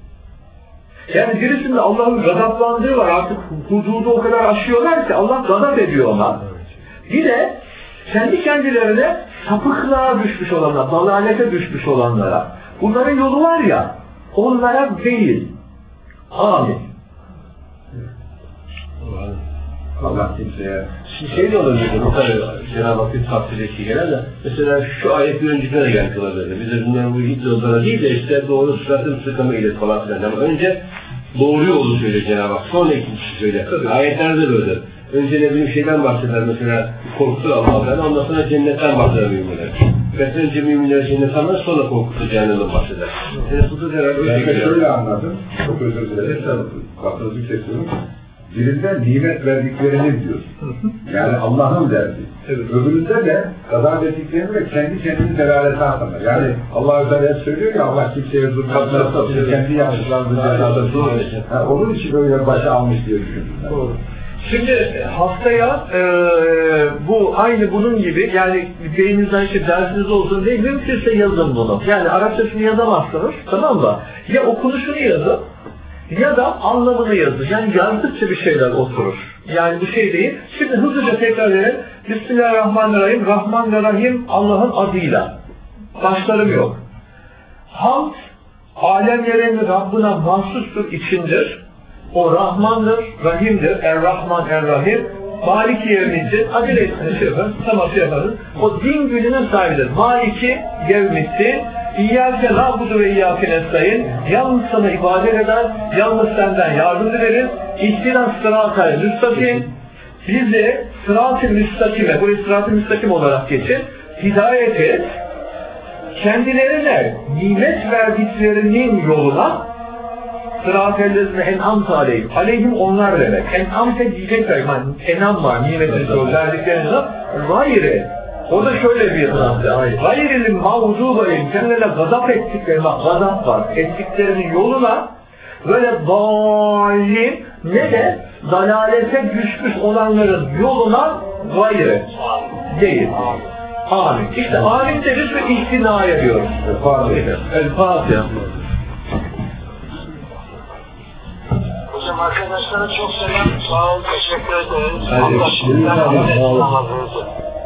Yani birisinde Allah'ın gazaplandığı var, artık hududu o kadar aşıyorlar ki Allah gazap ediyor ona. Bir de kendi kendilerine sapıklığa düşmüş olanlara, dalalete düşmüş olanlara. Bunların yolu var ya, onlara değil. Amin. Allah kimseye Şey de olabilir, bu kadar Cenab-ı Hakk'ın takdirdeki gelen de, mesela şu ayet bir öncekine de gel kılabildi. Bize bunlar bu hiç yollara değil de işte doğru sıratın sıkama ilet falan filan. Ama önce doğru yolu söyle Cenab-ı Hak, sonra ikincisi söyle. Ayetlerde böyle. Önce ne bileyim şeyden bahseder mesela, korkutur Allah'tan, ondan sonra cennetten bahseder müminler. Ve önce müminler cennetten, sonra korkutur cehennemden bahseder. Ben de şöyle anladım, çok özür dilerim, lafınızı kesiyorum. Birinden nimet verdiklerini diyorsun. Yani Allah'ın verdiği. Evet. Öbüründe de gazap ettiklerini ve kendi kendini delalete atanlar. Yani Allah Teala söylüyor ya, Allah kimseye zulmetmez, kendi yaptıklarını onun için böyle başa almış diye düşündüm. Doğru. Şimdi haftaya bu aynı bunun gibi, yani beyninizden işte dersiniz olsun diye mümkünse yazın bunu. Yani Arapçasını yazamazsınız, tamam mı? Ya okunuşunu yazın ya da anlamını yazın. Yani yazdıkça bir şeyler oturur. Yani bu şey değil. Şimdi hızlıca tekrar edelim. Bismillahirrahmanirrahim. Rahman ve Rahim Allah'ın adıyla. Başlarım yok. Hamd alemlerin Rabbına mahsustur, içindir. O Rahmandır, Rahim'dir. Er-Rahman, Er-Rahim. Maliki yevmiddin. Acele etsin, şey yaparız. Tamam, şey yaparız. O din gününün sahibidir. Maliki yevmiddin. İyyâke na'budu ve iyyâke nestaîn. Yalnız sana ibadet eder, yalnız senden yardım dileriz. İhtinas sıratal müstakim. Bizi sırat-ı müstakime, burayı sırat-ı müstakim olarak geçin. Hidayet et. Kendilerine nimet verdiklerinin yoluna sırat-ellezine en'amte aleyhim. Aleyhim onlar demek. En'amte diyecekler. Yani en'am var, nimetini verdiklerinin gayri. O da şöyle bir yazılamdı. Gayril mağdubayim. Kendilerine gazap ettiklerine, gazap var. Ettiklerinin yoluna böyle dallin ne de dalalete düşmüş olanların yoluna gayri değil. Amin. İşte amin deriz ve ihtinaya diyoruz. El-Fatiha. Hocam arkadaşlara çok selam. Sağ olun. Teşekkür ederiz. Hadi. Allah